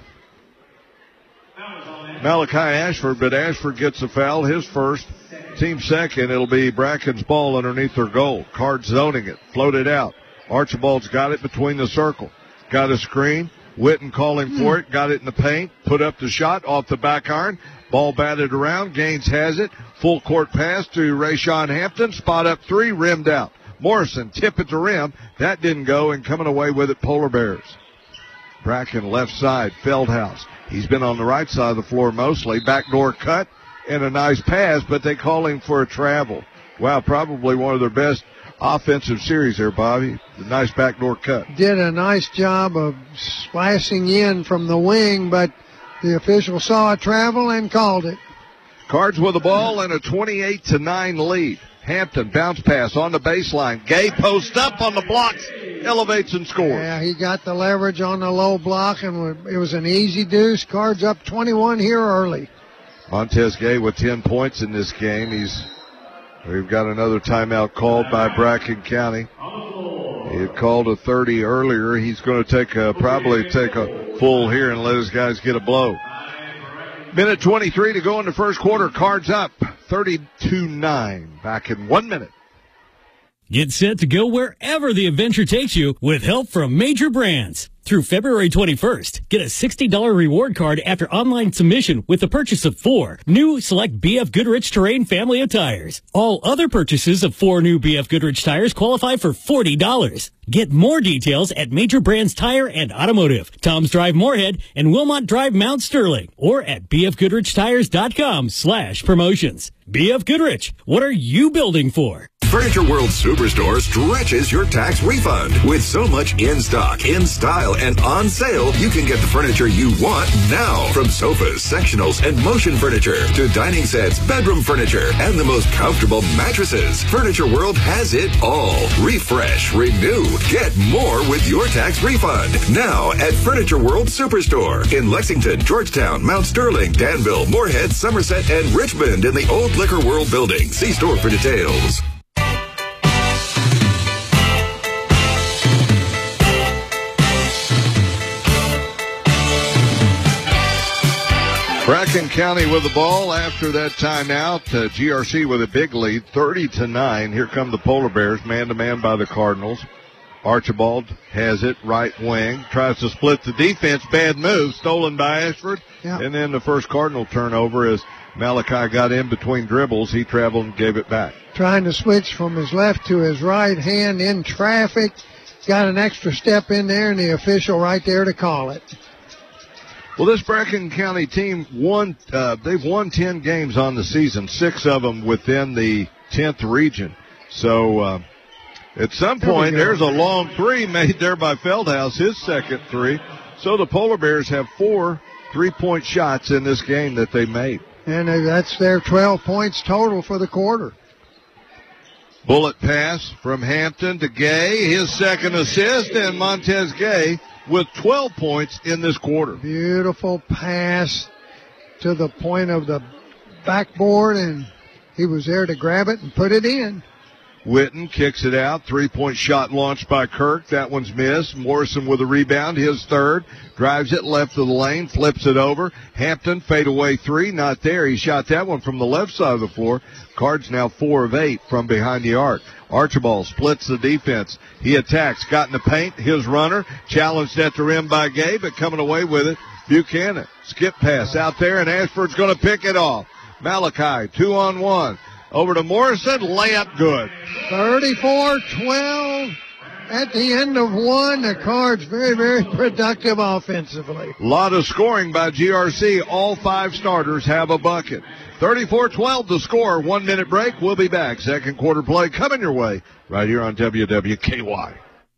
Malachi Ashford, but Ashford gets a foul, his first, team second. It'll be Bracken's ball underneath their goal. Card zoning it, floated out. Archibald's got it between the circle. Got a screen. Witten calling for it, got it in the paint, put up the shot off the back iron. Ball batted around, Gaines has it. Full court pass to Rayshawn Hampton, spot up three, rimmed out. Morrison, tip at the rim. That didn't go, and coming away with it, Polar Bears. Bracken left side, Feldhouse. He's been on the right side of the floor mostly. Backdoor cut and a nice pass, but they call him for a travel. Wow, probably one of their best offensive series there, Bobby. A nice backdoor cut. Did a nice job of splashing in from the wing, but the official saw a travel and called it. Cards with the ball and a twenty-eight to nine lead. Hampton, bounce pass on the baseline. Gay post up on the blocks, elevates and scores. Yeah, he got the leverage on the low block, and it was an easy deuce. Cards up twenty-one here early. Montez Gay with ten points in this game. He's We've got another timeout called by Bracken County. He had called a thirty earlier. He's going to take a, probably take a full here and let his guys get a blow. Minute twenty-three to go in the first quarter. Cards up, thirty-two nine. Back in one minute. Get set to go wherever the adventure takes you with help from Major Brands. Through February twenty-first, get a sixty dollars reward card after online submission with the purchase of four new select B F Goodrich Terrain family of tires. All other purchases of four new B F Goodrich tires qualify for forty dollars. Get more details at Major Brands Tire and Automotive, Tom's Drive Moorhead, and Wilmot Drive Mount Sterling, or at b f goodrich tires dot com slash promotions. B F Goodrich, what are you building for? Furniture World Superstore stretches your tax refund. With so much in stock, in style, and on sale, you can get the furniture you want now. From sofas, sectionals, and motion furniture to dining sets, bedroom furniture, and the most comfortable mattresses. Furniture World has it all. Refresh, renew, get more with your tax refund. Now at Furniture World Superstore in Lexington, Georgetown, Mount Sterling, Danville, Moorhead, Somerset, and Richmond in the Old Liquor World building. See store for details. Bracken County with the ball after that timeout. Uh, G R C with a big lead, thirty to nine. Here come the Polar Bears, man-to-man by the Cardinals. Archibald has it, right wing, tries to split the defense. Bad move, stolen by Ashford. Yeah. And then the first Cardinal turnover as Malachi got in between dribbles. He traveled and gave it back. Trying to switch from his left to his right hand in traffic. Got an extra step in there, and the official right there to call it. Well, this Bracken County team won. Uh, they've won ten games on the season, six of them within the tenth region. So uh, at some point, there's a long three made there by Feldhaus, his second three. So the Polar Bears have four three-point shots in this game that they made. And that's their twelve points total for the quarter. Bullet pass from Hampton to Gay, his second assist, and Montez Gay with twelve points in this quarter. Beautiful pass to the point of the backboard, and he was there to grab it and put it in. Witten kicks it out. Three-point shot launched by Kirk. That one's missed. Morrison with a rebound, his third. Drives it left of the lane, flips it over. Hampton, fadeaway three, not there. He shot that one from the left side of the floor. Cards now four of eight from behind the arc. Archibald splits the defense. He attacks, got in the paint. His runner, challenged at the rim by Gay, but coming away with it, Buchanan. Skip pass out there, and Ashford's going to pick it off. Malachi, two on one. Over to Morrison, layup good. thirty-four twelve at the end of one. The Cards very, very productive offensively. A lot of scoring by G R C. All five starters have a bucket. thirty-four twelve the score. One minute break. We'll be back. Second quarter play coming your way right here on W W K Y.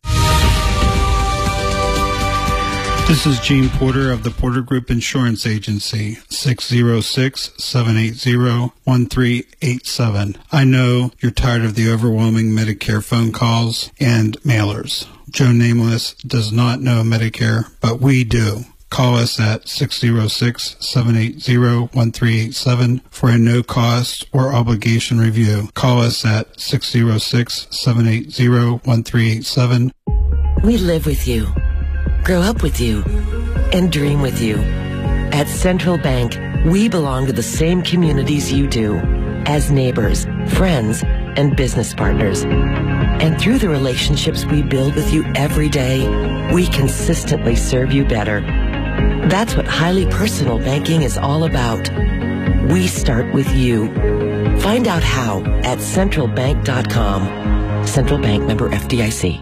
This is Gene Porter of the Porter Group Insurance Agency, six oh six, seven eight oh, one three eight seven. I know you're tired of the overwhelming Medicare phone calls and mailers. Joe Nameless does not know Medicare, but we do. Call us at six oh six, seven eight oh, one three eight seven for a no-cost or obligation review. Call us at six oh six, seven eight oh, one three eight seven. We live with you, grow up with you, and dream with you. At Central Bank, we belong to the same communities you do, as neighbors, friends, and business partners. And through the relationships we build with you every day, we consistently serve you better. That's what highly personal banking is all about. We start with you. Find out how at central bank dot com. Central Bank, member F D I C.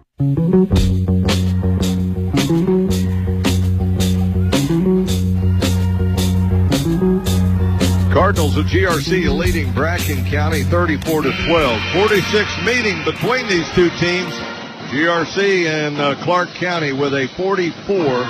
Cardinals of G R C leading Bracken County thirty-four to twelve. forty-sixth meeting between these two teams. G R C and uh, Clark County with a forty-four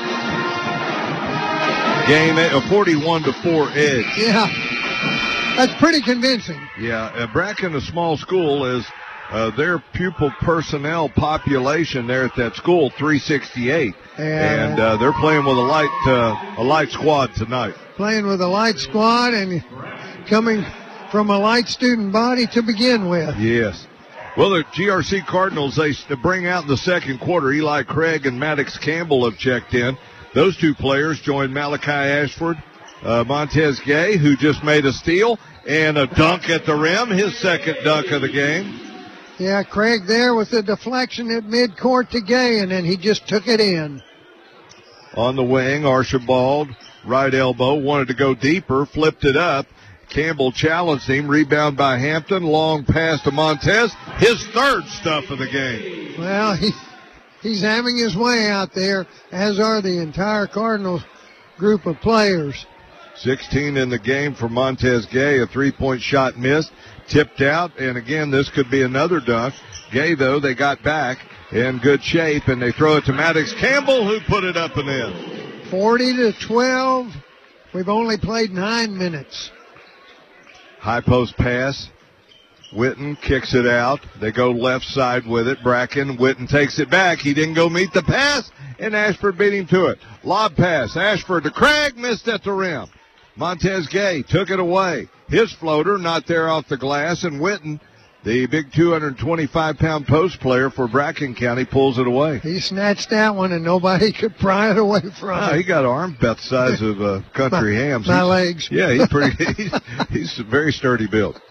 game, a forty-one to four edge. Yeah, that's pretty convincing. Yeah, uh, Bracken, a small school, is uh, their pupil personnel population there at that school three sixty-eight, yeah. and uh, they're playing with a light uh, a light squad tonight. Playing with a light squad and coming from a light student body to begin with. Yes. Well, the G R C Cardinals, they bring out in the second quarter. Eli Craig and Maddox Campbell have checked in. Those two players join Malachi Ashford, uh, Montez Gay, who just made a steal, and a dunk at the rim, his second dunk of the game. Yeah, Craig there with the deflection at midcourt to Gay, and then he just took it in. On the wing, Archibald, right elbow, wanted to go deeper, flipped it up. Campbell challenged him, rebound by Hampton, long pass to Montez, his third stuff of the game. Well, he, he's having his way out there, as are the entire Cardinals group of players. sixteen in the game for Montez Gay, a three-point shot missed, tipped out, and again, this could be another dunk. Gay, though, they got back in good shape, and they throw it to Maddox Campbell, who put it up and in. forty to twelve. We've only played nine minutes. High post pass. Witten kicks it out. They go left side with it. Bracken. Witten takes it back. He didn't go meet the pass, and Ashford beat him to it. Lob pass. Ashford to Craig. Missed at the rim. Montez Gay took it away. His floater not there off the glass, and Witten, the big two hundred twenty-five pound post player for Bracken County, pulls it away. He snatched that one, and nobody could pry it away from him. Oh, he got arms about the size of uh, country my, hams. My he's, legs. Yeah, he's pretty. he's, he's very sturdy built.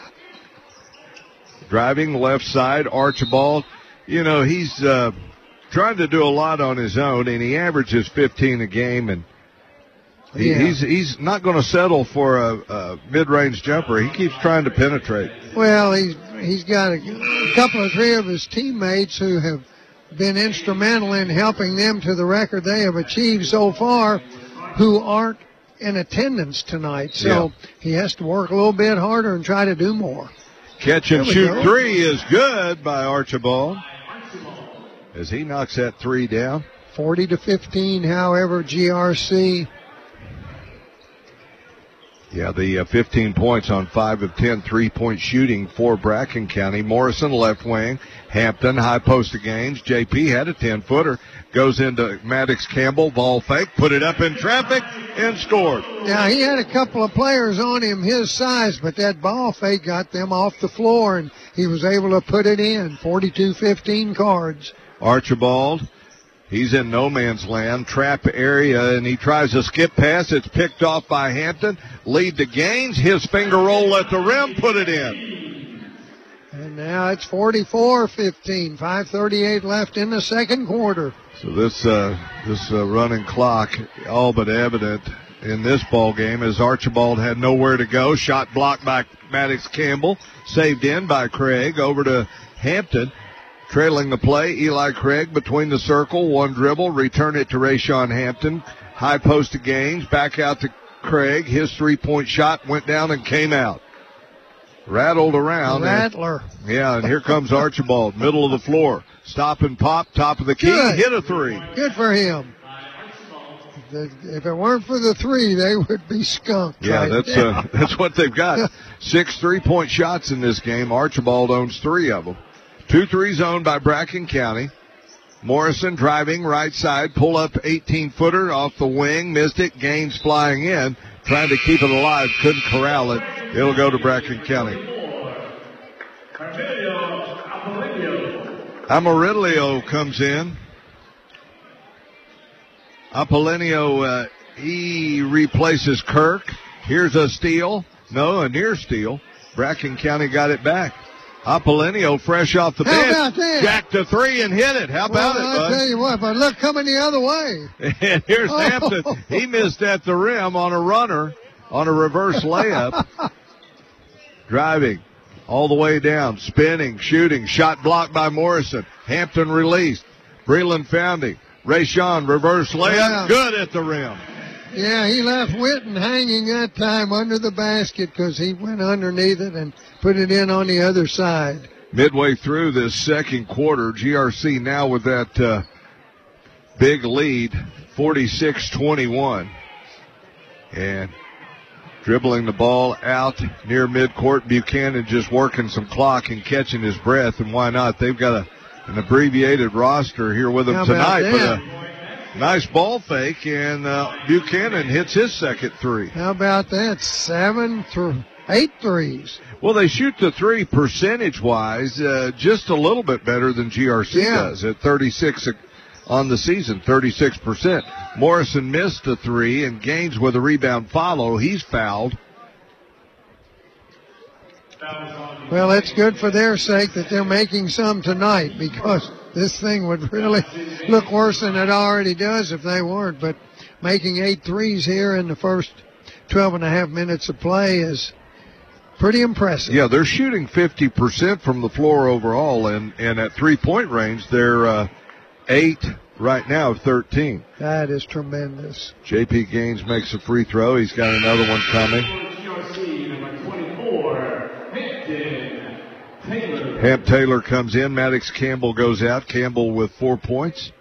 Driving left side, Archibald. You know, he's uh, trying to do a lot on his own, and he averages fifteen a game. And He, Yeah. He's he's not going to settle for a, a mid-range jumper. He keeps trying to penetrate. Well, he's he's got a, a couple of three of his teammates who have been instrumental in helping them to the record they have achieved so far, who aren't in attendance tonight. So Yeah. he has to work a little bit harder and try to do more. Catch and There we shoot go. three is good by Archibald as he knocks that three down. forty to fifteen, however, G R C. Yeah, the uh, fifteen points on five of ten three-point shooting for Bracken County. Morrison, left wing. Hampton, high post of Gaines. J P had a ten-footer. Goes into Maddox Campbell. Ball fake. Put it up in traffic and scored. Now, he had a couple of players on him his size, but that ball fake got them off the floor, and he was able to put it in. forty-two fifteen Cards. Archibald, he's in no man's land, trap area, and he tries to skip pass. It's picked off by Hampton. Lead to Gaines. His finger roll at the rim. Put it in. And now it's forty-four fifteen. five thirty-eight left in the second quarter. So this uh, this uh, running clock, all but evident in this ball game, as Archibald had nowhere to go. Shot blocked by Maddox Campbell. Saved in by Craig. Over to Hampton. Trailing the play, Eli Craig between the circle. One dribble. Return it to Rayshawn Hampton. High post to Gaines. Back out to Craig. His three-point shot went down and came out. Rattled around. Rattler. And, yeah, and here comes Archibald, middle of the floor. Stop and pop, top of the key, Good. hit a three. Good for him. The- If it weren't for the three, they would be skunked. Yeah, right that's there. uh, that's what they've got. Six three-point shots in this game. Archibald owns three of them. Two threes owned by Bracken County. Morrison driving right side, pull up eighteen-footer off the wing, missed it. Gaines flying in, trying to keep it alive, couldn't corral it. It'll go to Bracken County. Amarillo comes in. Apollonio, uh, he replaces Kirk. Here's a steal. No, a near steal. Bracken County got it back. Apollonio fresh off the How bench. about that? Jacked a three and hit it. How about well, it, I'll bud? tell you what, but look, coming the other way. And here's Oh. Hampton. He missed at the rim on a runner, on a reverse layup. Driving all the way down, spinning, shooting, shot blocked by Morrison. Hampton released. Breland found him. Rayshawn, reverse layup, Yeah. good at the rim. Yeah, he left Witten hanging that time under the basket because he went underneath it and put it in on the other side. Midway through this second quarter, G R C now with that uh, big lead, forty-six twenty-one. And dribbling the ball out near midcourt, Buchanan just working some clock and catching his breath, and why not? They've got a, an abbreviated roster here with them How about tonight, but that? a nice ball fake, and uh, Buchanan hits his second three. How about that? Seven through eight threes. Well, they shoot the three percentage-wise uh, just a little bit better than G R C Yeah. does at thirty-six on the season, thirty-six percent. Morrison missed a three, and Gaines with a rebound follow. He's fouled. Well, it's good for their sake that they're making some tonight because this thing would really look worse than it already does if they weren't. But making eight threes here in the first twelve and a half minutes of play is pretty impressive. Yeah, they're shooting fifty percent from the floor overall, and, and at three-point range, they're uh, eight right now of thirteen. That is tremendous. J P. Gaines makes a free throw. He's got another one coming. Hamp Taylor comes in. Maddox Campbell goes out. Campbell with four points.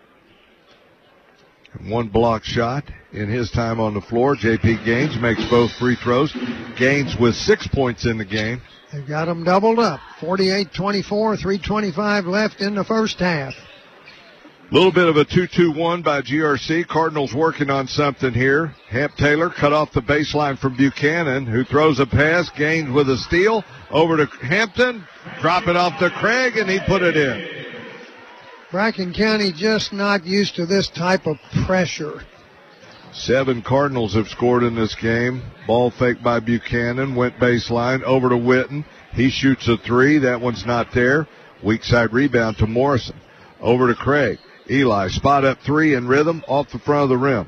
One block shot in his time on the floor. J P. Gaines makes both free throws. Gaines with six points in the game. They've got them doubled up. forty-eight twenty-four, three twenty-five left in the first half. A little bit of a two two one by G R C. Cardinals working on something here. Hamp Taylor cut off the baseline from Buchanan, who throws a pass. Gaines with a steal. Over to Hampton. Drop it off to Craig, and he put it in. Bracken County just not used to this type of pressure. Seven Cardinals have scored in this game. Ball fake by Buchanan. Went baseline. Over to Witten. He shoots a three. That one's not there. Weak side rebound to Morrison. Over to Craig. Eli, spot up three in rhythm off the front of the rim.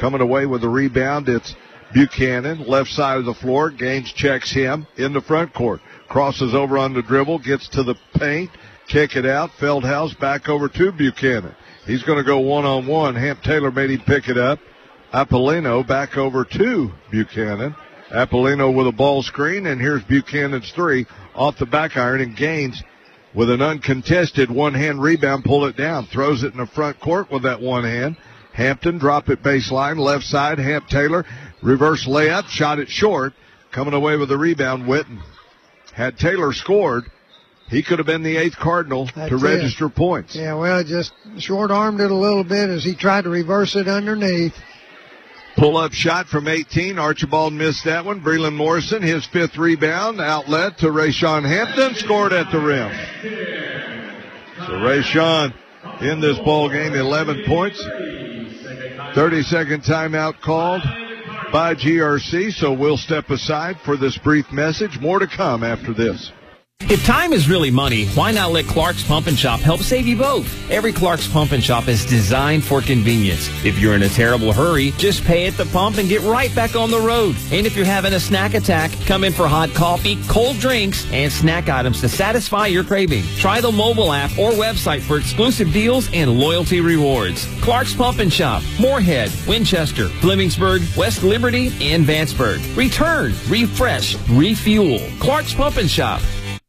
Coming away with the rebound, it's Buchanan, left side of the floor. Gaines checks him in the front court. Crosses over on the dribble, gets to the paint, kick it out. Feldhaus back over to Buchanan. He's going to go one-on-one. Hamp Taylor made him pick it up. Apollino back over to Buchanan. Apollino with a ball screen, and here's Buchanan's three off the back iron, and Gaines with an uncontested one-hand rebound, pull it down. Throws it in the front court with that one hand. Hampton drop it baseline, left side. Hamp Taylor, reverse layup, shot it short. Coming away with the rebound, Witten. Had Taylor scored, he could have been the eighth Cardinal That's to register it. points. Yeah, well, just short-armed it a little bit as he tried to reverse it underneath. Pull-up shot from eighteen. Archibald missed that one. Breland Morrison, his fifth rebound. Outlet to Rayshawn Hampton. Scored at the rim. So Rayshawn in this ball game, eleven points. thirty-second timeout called by G R C. So we'll step aside for this brief message. More to come after this. If time is really money, why not let Clark's Pump and Shop help save you both? Every Clark's Pump and Shop is designed for convenience. If you're in a terrible hurry, just pay at the pump and get right back on the road. And if you're having a snack attack, come in for hot coffee, cold drinks, and snack items to satisfy your craving. Try the mobile app or website for exclusive deals and loyalty rewards. Clark's Pump and Shop, Moorhead, Winchester, Flemingsburg, West Liberty, and Vanceburg. Return, refresh, refuel. Clark's Pump and Shop.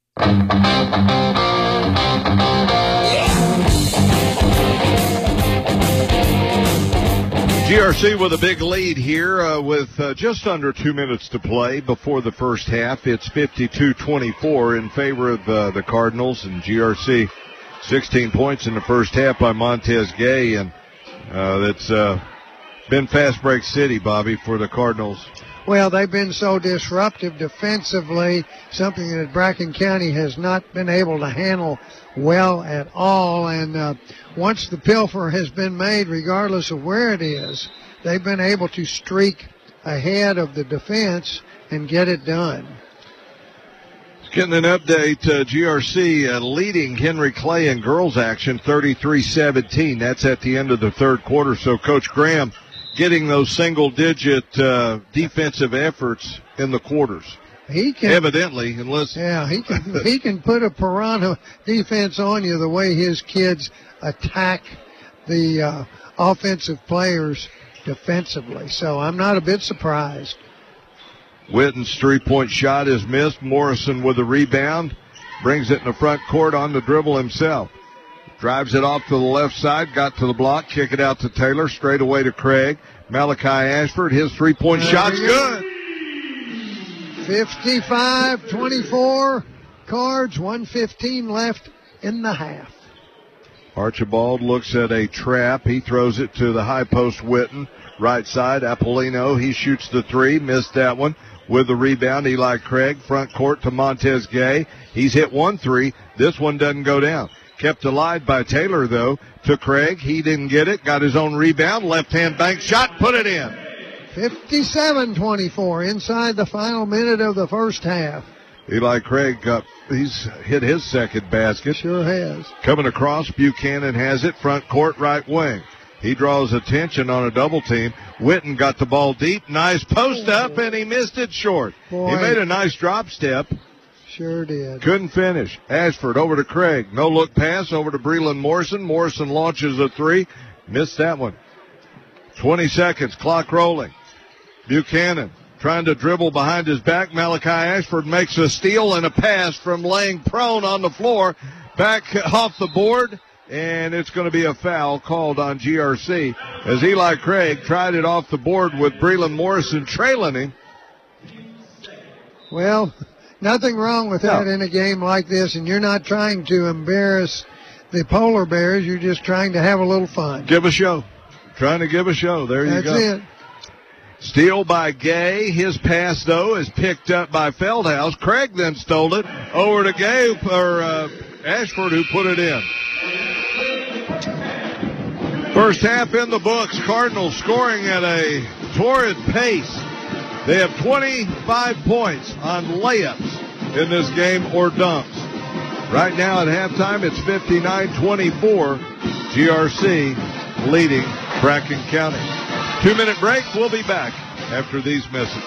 G R C with a big lead here uh, with uh, just under two minutes to play before the first half. It's fifty-two twenty-four in favor of uh, the Cardinals, and G R C sixteen points in the first half by Montez Gay, and uh, that's uh, been fast break city, Bobby, for the Cardinals. Well, they've been so disruptive defensively, something that Bracken County has not been able to handle well at all. And uh, once the pilfer has been made, regardless of where it is, they've been able to streak ahead of the defense and get it done. Getting an update, uh, G R C uh, leading Henry Clay in girls action thirty-three seventeen. That's at the end of the third quarter. So Coach Graham getting those single-digit uh, defensive efforts in the quarters. He can evidently, unless yeah, he can he can put a piranha defense on you the way his kids attack the uh, offensive players defensively. So I'm not a bit surprised. Witten's three-point shot is missed. Morrison with the rebound, brings it in the front court on the dribble himself. Drives it off to the left side, got to the block, kick it out to Taylor, straight away to Craig. Malachi Ashford, his three-point shot's good. fifty-five twenty-four, Cards, one fifteen left in the half. Archibald looks at a trap. He throws it to the high post Witten. Right side, Apollino, he shoots the three, missed that one. With the rebound, Eli Craig, front court to Montez Gay. He's hit one three. This one doesn't go down. Kept alive by Taylor, though, to Craig. He didn't get it. Got his own rebound. Left-hand bank shot. Put it in. fifty-seven twenty-four inside the final minute of the first half. Eli Craig, uh, he's hit his second basket. Sure has. Coming across, Buchanan has it. Front court, right wing. He draws attention on a double team. Witten got the ball deep. Nice post up, and he missed it short. Boy. He made a nice drop step. Sure did. Couldn't finish. Ashford over to Craig. No look pass over to Breland Morrison. Morrison launches a three. Missed that one. twenty seconds. Clock rolling. Buchanan trying to dribble behind his back. Malachi Ashford makes a steal and a pass from laying prone on the floor. Back off the board. And it's going to be a foul called on G R C as Eli Craig tried it off the board with Breland Morrison trailing him. Well, nothing wrong with that in a game like this, and you're not trying to embarrass the Polar Bears. You're just trying to have a little fun. Give a show. Trying to give a show. There you That's go. That's it. Steal by Gay. His pass, though, is picked up by Feldhaus. Craig then stole it over to Gay, or uh, Ashford, who put it in. First half in the books. Cardinals scoring at a torrid pace. They have twenty-five points on layups in this game or dumps. Right now at halftime, it's fifty-nine twenty-four. G R C leading Bracken County. Two-minute break. We'll be back after these messages.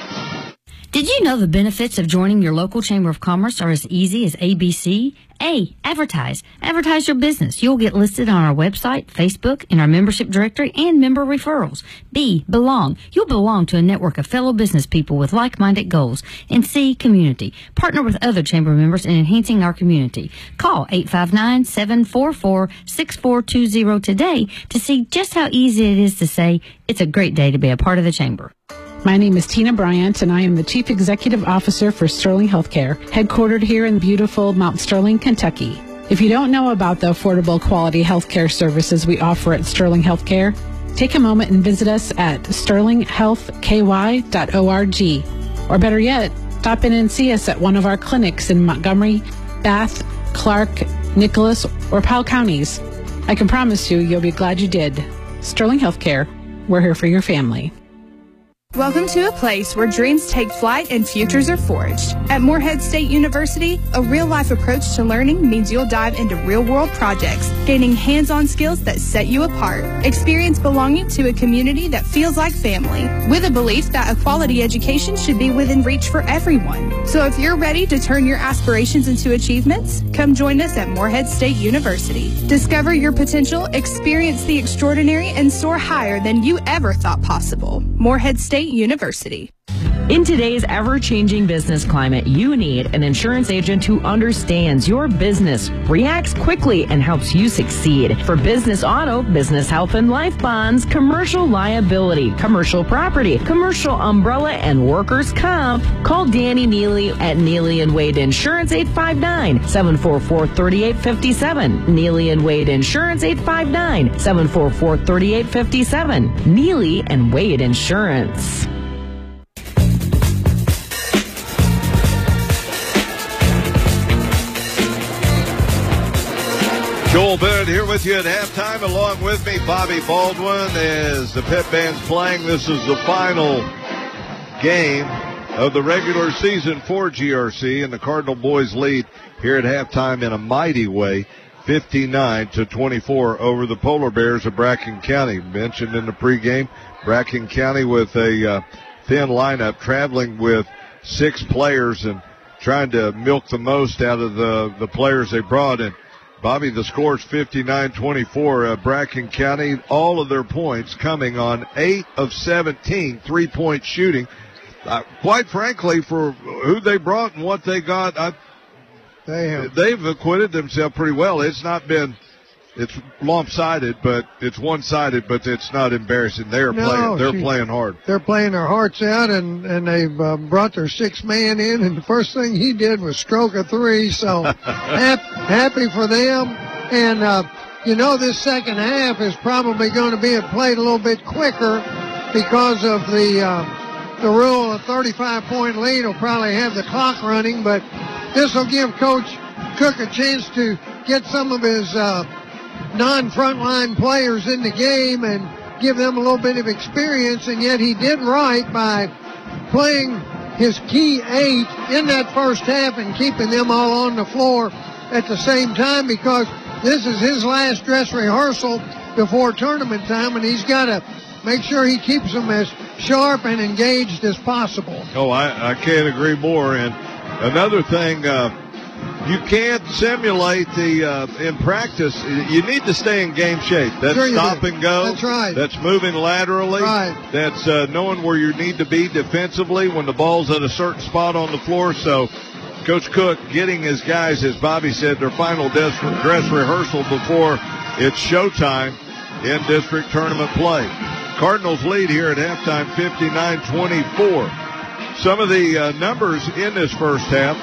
Did you know the benefits of joining your local Chamber of Commerce are as easy as A B C? A. Advertise. Advertise your business. You'll get listed on our website, Facebook, in our membership directory, and member referrals. B. Belong. You'll belong to a network of fellow business people with like-minded goals. And C. Community. Partner with other Chamber members in enhancing our community. Call eight five nine, seven four four, six four two zero today to see just how easy it is to say, it's a great day to be a part of the Chamber. My name is Tina Bryant, and I am the Chief Executive Officer for Sterling Healthcare, headquartered here in beautiful Mount Sterling, Kentucky. If you don't know about the affordable quality healthcare services we offer at Sterling Healthcare, take a moment and visit us at sterling health k y dot org. Or better yet, stop in and see us at one of our clinics in Montgomery, Bath, Clark, Nicholas, or Powell counties. I can promise you, you'll be glad you did. Sterling Healthcare, we're here for your family. Welcome to a place where dreams take flight and futures are forged. At Morehead State University, a real-life approach to learning means you'll dive into real-world projects, gaining hands-on skills that set you apart. Experience belonging to a community that feels like family, with a belief that a quality education should be within reach for everyone. So if you're ready to turn your aspirations into achievements, come join us at Morehead State University. Discover your potential, experience the extraordinary, and soar higher than you ever thought possible. Morehead State University. In today's ever-changing business climate, you need an insurance agent who understands your business, reacts quickly, and helps you succeed. For business auto, business health and life bonds, commercial liability, commercial property, commercial umbrella, and workers' comp, call Danny Neely at Neely and Wade Insurance eight five nine, seven four four, three eight five seven. Neely and Wade Insurance eight five nine, seven four four, three eight five seven. Neely and Wade Insurance. Joel Bennett here with you at halftime. Along with me, Bobby Baldwin, as the Pep Band's playing. This is the final game of the regular season for G R C, and the Cardinal boys lead here at halftime in a mighty way, fifty-nine to twenty-four over the Polar Bears of Bracken County. Mentioned in the pregame, Bracken County with a uh, thin lineup, traveling with six players and trying to milk the most out of the, the players they brought in. Bobby, the score is fifty-nine twenty-four. Uh, Bracken County, all of their points coming on eight of seventeen three-point shooting. Uh, quite frankly, for who they brought and what they got, I, they have. they've acquitted themselves pretty well. It's not been, it's lopsided, but it's one-sided, but it's not embarrassing. They're no, playing, they're she, playing hard. They're playing their hearts out, and and they've uh, brought their sixth man in, and the first thing he did was stroke a three. So hap, happy for them, and uh, you know this second half is probably going to be played a little bit quicker because of the. Uh, The rule, a thirty-five point lead will probably have the clock running, but this will give Coach Cook a chance to get some of his uh, non-frontline players in the game and give them a little bit of experience, and yet he did right by playing his key eight in that first half and keeping them all on the floor at the same time, because this is his last dress rehearsal before tournament time, and he's got to make sure he keeps them as sharp and engaged as possible. Oh, I, I can't agree more. And another thing, uh, you can't simulate the, uh, in practice, you need to stay in game shape. That's sure stop do. and go. That's right. That's moving laterally. Right. That's uh, knowing where you need to be defensively when the ball's at a certain spot on the floor. So Coach Cook getting his guys, as Bobby said, their final dress rehearsal before it's showtime in district tournament play. Cardinals lead here at halftime, fifty-nine twenty-four. Some of the uh, numbers in this first half.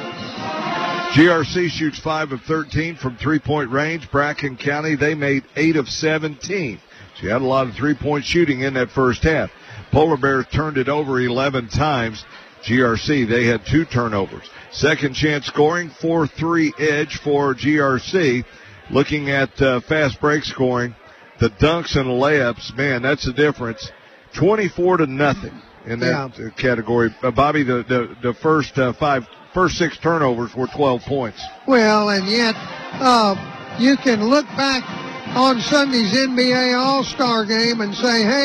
G R C shoots five of thirteen from three-point range. Bracken County, they made eight of seventeen. So you had a lot of three-point shooting in that first half. Polar Bears turned it over eleven times. G R C, they had two turnovers. Second chance scoring, four three edge for G R C. Looking at uh, fast break scoring, the dunks and layups, man, that's the difference. twenty-four to nothing in that yeah. category. Uh, Bobby, the, the, the first uh, five, first six turnovers were twelve points. Well, and yet uh, you can look back on Sunday's N B A All-Star game and say, hey,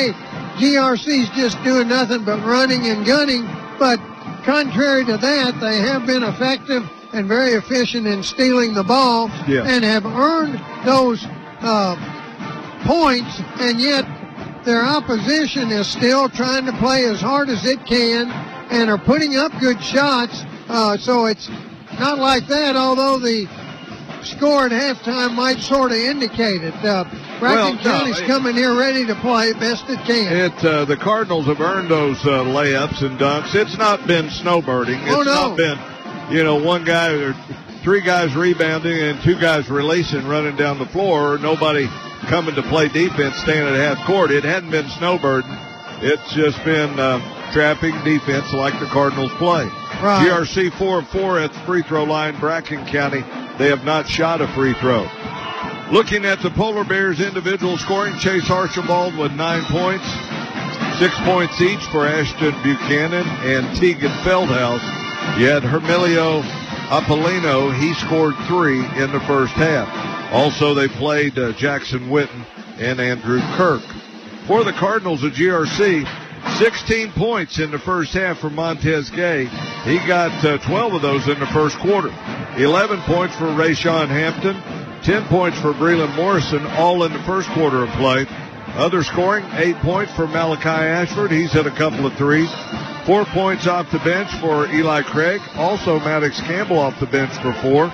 G R C's just doing nothing but running and gunning, but contrary to that, they have been effective and very efficient in stealing the ball yeah. and have earned those uh, points, and yet their opposition is still trying to play as hard as it can and are putting up good shots. Uh, so it's not like that, although the score at halftime might sort of indicate it. Uh, Bracken well, County's no, it, coming here ready to play best it can. It uh, the Cardinals have earned those uh, layups and dunks. It's not been snowbirding. It's oh, no. not been, you know, one guy or three guys rebounding and two guys releasing, running down the floor. Nobody coming to play defense, standing at half court. It hadn't been snowbirding. It's just been uh, trapping defense like the Cardinals play. Right. G R C four and four at the free throw line. Bracken County, they have not shot a free throw. Looking at the Polar Bears individual scoring, Chase Archibald with nine points, six points each for Ashton Buchanan and Tegan Feldhouse. You had Hermelio Apollino, he scored three in the first half. Also, they played uh, Jackson Witten and Andrew Kirk. For the Cardinals of G R C, sixteen points in the first half for Montez Gay. He got uh, twelve of those in the first quarter. eleven points for Rayshawn Hampton, ten points for Breland Morrison, all in the first quarter of play. Other scoring, eight points for Malachi Ashford. He's hit a couple of threes. Four points off the bench for Eli Craig. Also Maddox Campbell off the bench for four.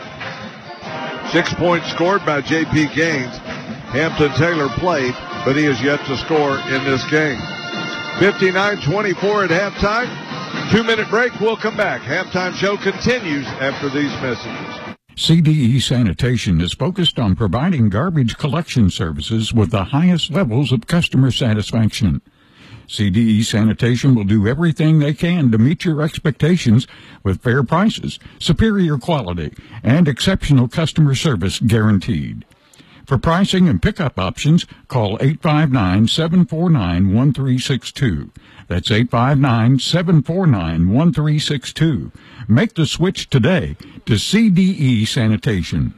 Six points scored by J P Gaines. Hampton Taylor played, but he has yet to score in this game. fifty-nine twenty-four at halftime. Two-minute break. We'll come back. Halftime show continues after these messages. C D E Sanitation is focused on providing garbage collection services with the highest levels of customer satisfaction. C D E Sanitation will do everything they can to meet your expectations with fair prices, superior quality, and exceptional customer service guaranteed. For pricing and pickup options, call eight five nine, seven four nine, one three six two. That's eight five nine, seven four nine, one three six two. Make the switch today to C D E Sanitation.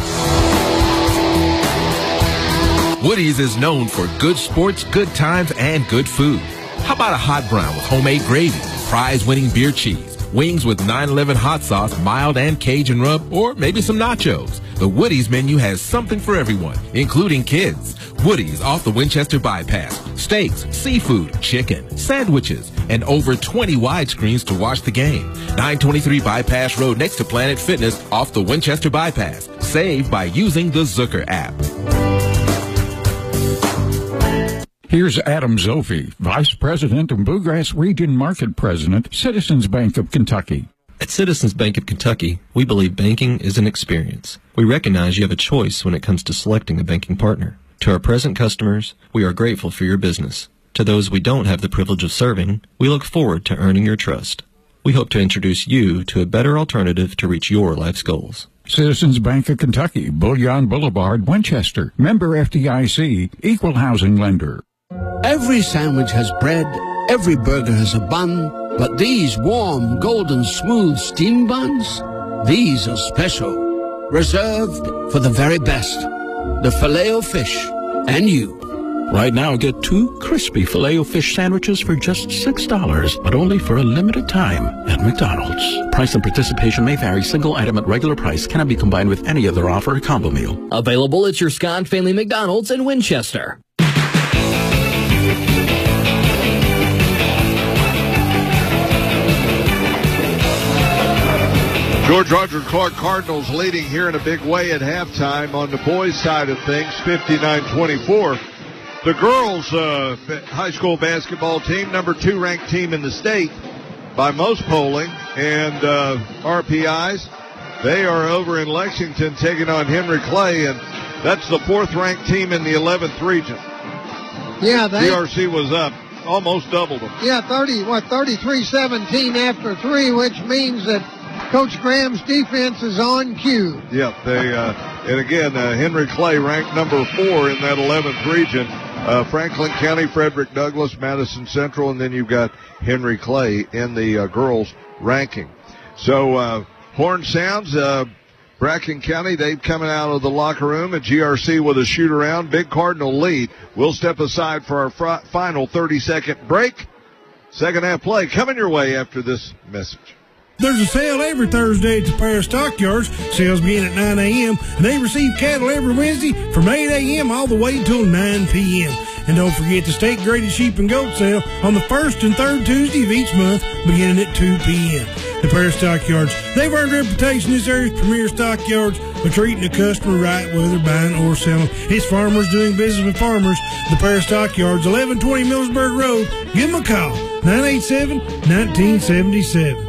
Woody's is known for good sports, good times, and good food. How about a hot brown with homemade gravy, prize-winning beer cheese, wings with nine eleven hot sauce, mild and Cajun rub, or maybe some nachos? The Woody's menu has something for everyone, including kids. Woody's off the Winchester Bypass. Steaks, seafood, chicken, sandwiches, and over twenty widescreens to watch the game. nine twenty-three Bypass Road next to Planet Fitness off the Winchester Bypass. Save by using the Zucker app. Here's Adam Zophi, Vice President and Bluegrass Region Market President, Citizens Bank of Kentucky. At Citizens Bank of Kentucky, we believe banking is an experience. We recognize you have a choice when it comes to selecting a banking partner. To our present customers, we are grateful for your business. To those we don't have the privilege of serving, we look forward to earning your trust. We hope to introduce you to a better alternative to reach your life's goals. Citizens Bank of Kentucky, Bullion Boulevard, Winchester. Member F D I C, Equal Housing Lender. Every sandwich has bread, every burger has a bun, but these warm, golden, smooth steam buns, these are special, reserved for the very best. The Filet-O-Fish and you. Right now, get two crispy Filet-O-Fish sandwiches for just six dollars, but only for a limited time at McDonald's. Price and participation may vary. Single item at regular price cannot be combined with any other offer or combo meal. Available at your Scott Family McDonald's in Winchester. George Rogers Clark Cardinals leading here in a big way at halftime on the boys' side of things, fifty-nine twenty-four. The girls' uh, high school basketball team, number two ranked team in the state by most polling and uh, R P Is. They are over in Lexington taking on Henry Clay, and that's the fourth ranked team in the eleventh region. Yeah, they, G R C was up, almost doubled them. Yeah, thirty, what, thirty-three seventeen after three, which means that Coach Graham's defense is on cue. Yep, they uh, and again uh, Henry Clay ranked number four in that eleventh region. Uh, Franklin County, Frederick Douglass, Madison Central, and then you've got Henry Clay in the uh, girls ranking. So uh, horn sounds. Uh, Bracken County, they've coming out of the locker room at G R C with a shoot around. Big Cardinal lead. We'll step aside for our fr- final thirty-second break. Second half play coming your way after this message. There's a sale every Thursday at the Paris Stockyards. Sales begin at nine a.m. and they receive cattle every Wednesday from eight a.m. all the way until nine p.m. And don't forget the state-graded sheep and goat sale on the first and third Tuesday of each month beginning at two p.m. The Paris Stockyards, they've earned a reputation as this area's premier stockyards for treating the customer right, whether buying or selling. It's farmers doing business with farmers. The Paris Stockyards, eleven twenty Millersburg Road. Give them a call, nine eight seven, one nine seven seven.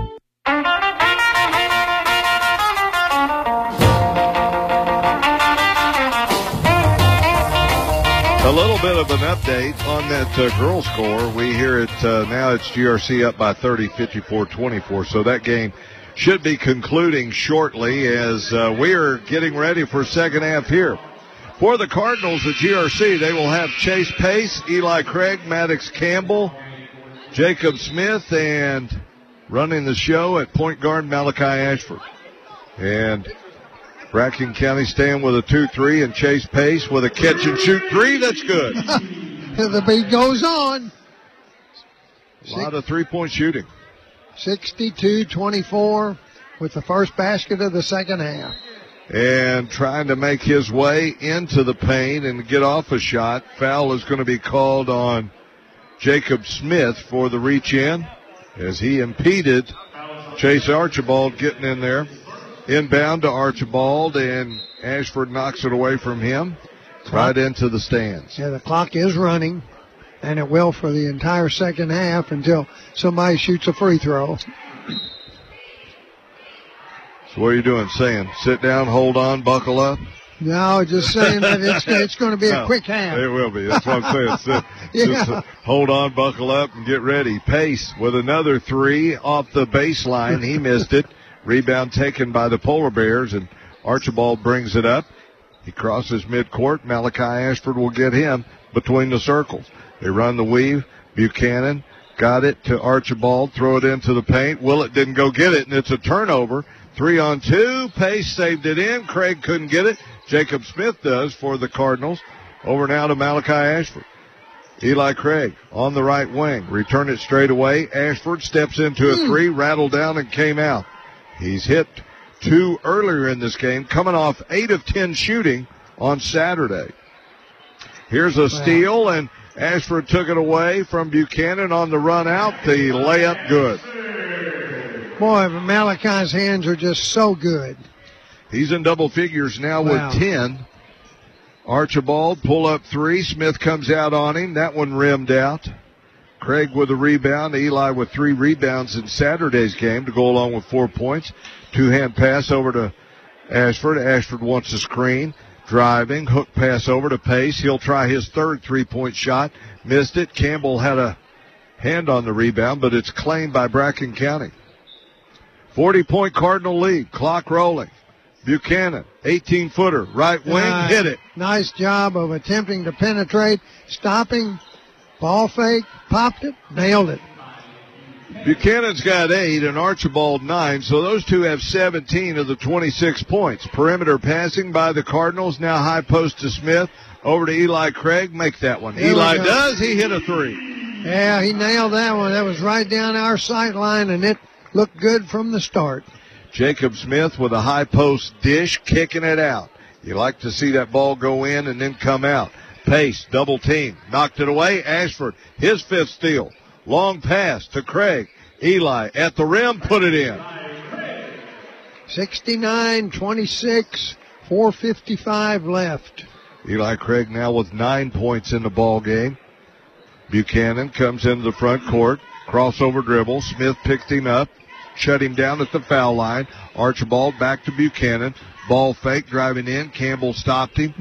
A little bit of an update on that uh, girls score. We hear it uh, now. It's G R C up by thirty, fifty-four twenty-four. So that game should be concluding shortly as uh, we are getting ready for second half here. For the Cardinals at G R C, they will have Chase Pace, Eli Craig, Maddox Campbell, Jacob Smith, and running the show at point guard Malachi Ashford. And Bracken County staying with a two three, and Chase Pace with a catch-and-shoot three. That's good. The beat goes on. A lot of three-point shooting. sixty-two twenty-four with the first basket of the second half. And trying to make his way into the paint and get off a shot. Foul is going to be called on Jacob Smith for the reach-in as he impeded Chase Archibald getting in there. Inbound to Archibald, and Ashford knocks it away from him right into the stands. Yeah, the clock is running, and it will for the entire second half until somebody shoots a free throw. So what are you doing? Saying sit down, hold on, buckle up? No, just saying that it's, it's going to be a No, quick half. It will be. That's what I'm saying. Sit, Yeah. just, uh, hold on, buckle up, and get ready. Pace with another three off the baseline. He missed it. Rebound taken by the Polar Bears, and Archibald brings it up. He crosses midcourt. Malachi Ashford will get him between the circles. They run the weave. Buchanan got it to Archibald. Throw it into the paint. Willett didn't go get it, and it's a turnover. Three on two. Pace saved it in. Craig couldn't get it. Jacob Smith does for the Cardinals. Over now to Malachi Ashford. Eli Craig on the right wing. Return it straight away. Ashford steps into a three, rattled down, and came out. He's hit two earlier in this game, coming off eight of ten shooting on Saturday. Here's a steal, and Ashford took it away from Buchanan on the run out. The layup good. Boy, but Malachi's hands are just so good. He's in double figures now Wow. with ten. Archibald, pull up three. Smith comes out on him. That one rimmed out. Craig with a rebound. Eli with three rebounds in Saturday's game to go along with four points. Two-hand pass over to Ashford. Ashford wants a screen. Driving. Hook pass over to Pace. He'll try his third three-point shot. Missed it. Campbell had a hand on the rebound, but it's claimed by Bracken County. forty-point Cardinal lead. Clock rolling. Buchanan, eighteen-footer. Right wing. Uh, hit it. Nice job of attempting to penetrate, stopping, ball fake, popped it, nailed it. Buchanan's got eight and Archibald nine, so those two have seventeen of the twenty-six points. Perimeter passing by the Cardinals, now high post to Smith, over to Eli Craig, make that one. There we Eli go. does, he hit a three. Yeah, he nailed that one. That was right down our sight line, and it looked good from the start. Jacob Smith with a high post dish, kicking it out. You like to see that ball go in and then come out. Pace, double team, knocked it away. Ashford, his fifth steal. Long pass to Craig. Eli at the rim, put it in. sixty-nine twenty-six, four fifty-five left. Eli Craig now with nine points in the ball game. Buchanan comes into the front court. Crossover dribble. Smith picked him up. Shut him down at the foul line. Archibald back to Buchanan. Ball fake, driving in. Campbell stopped him.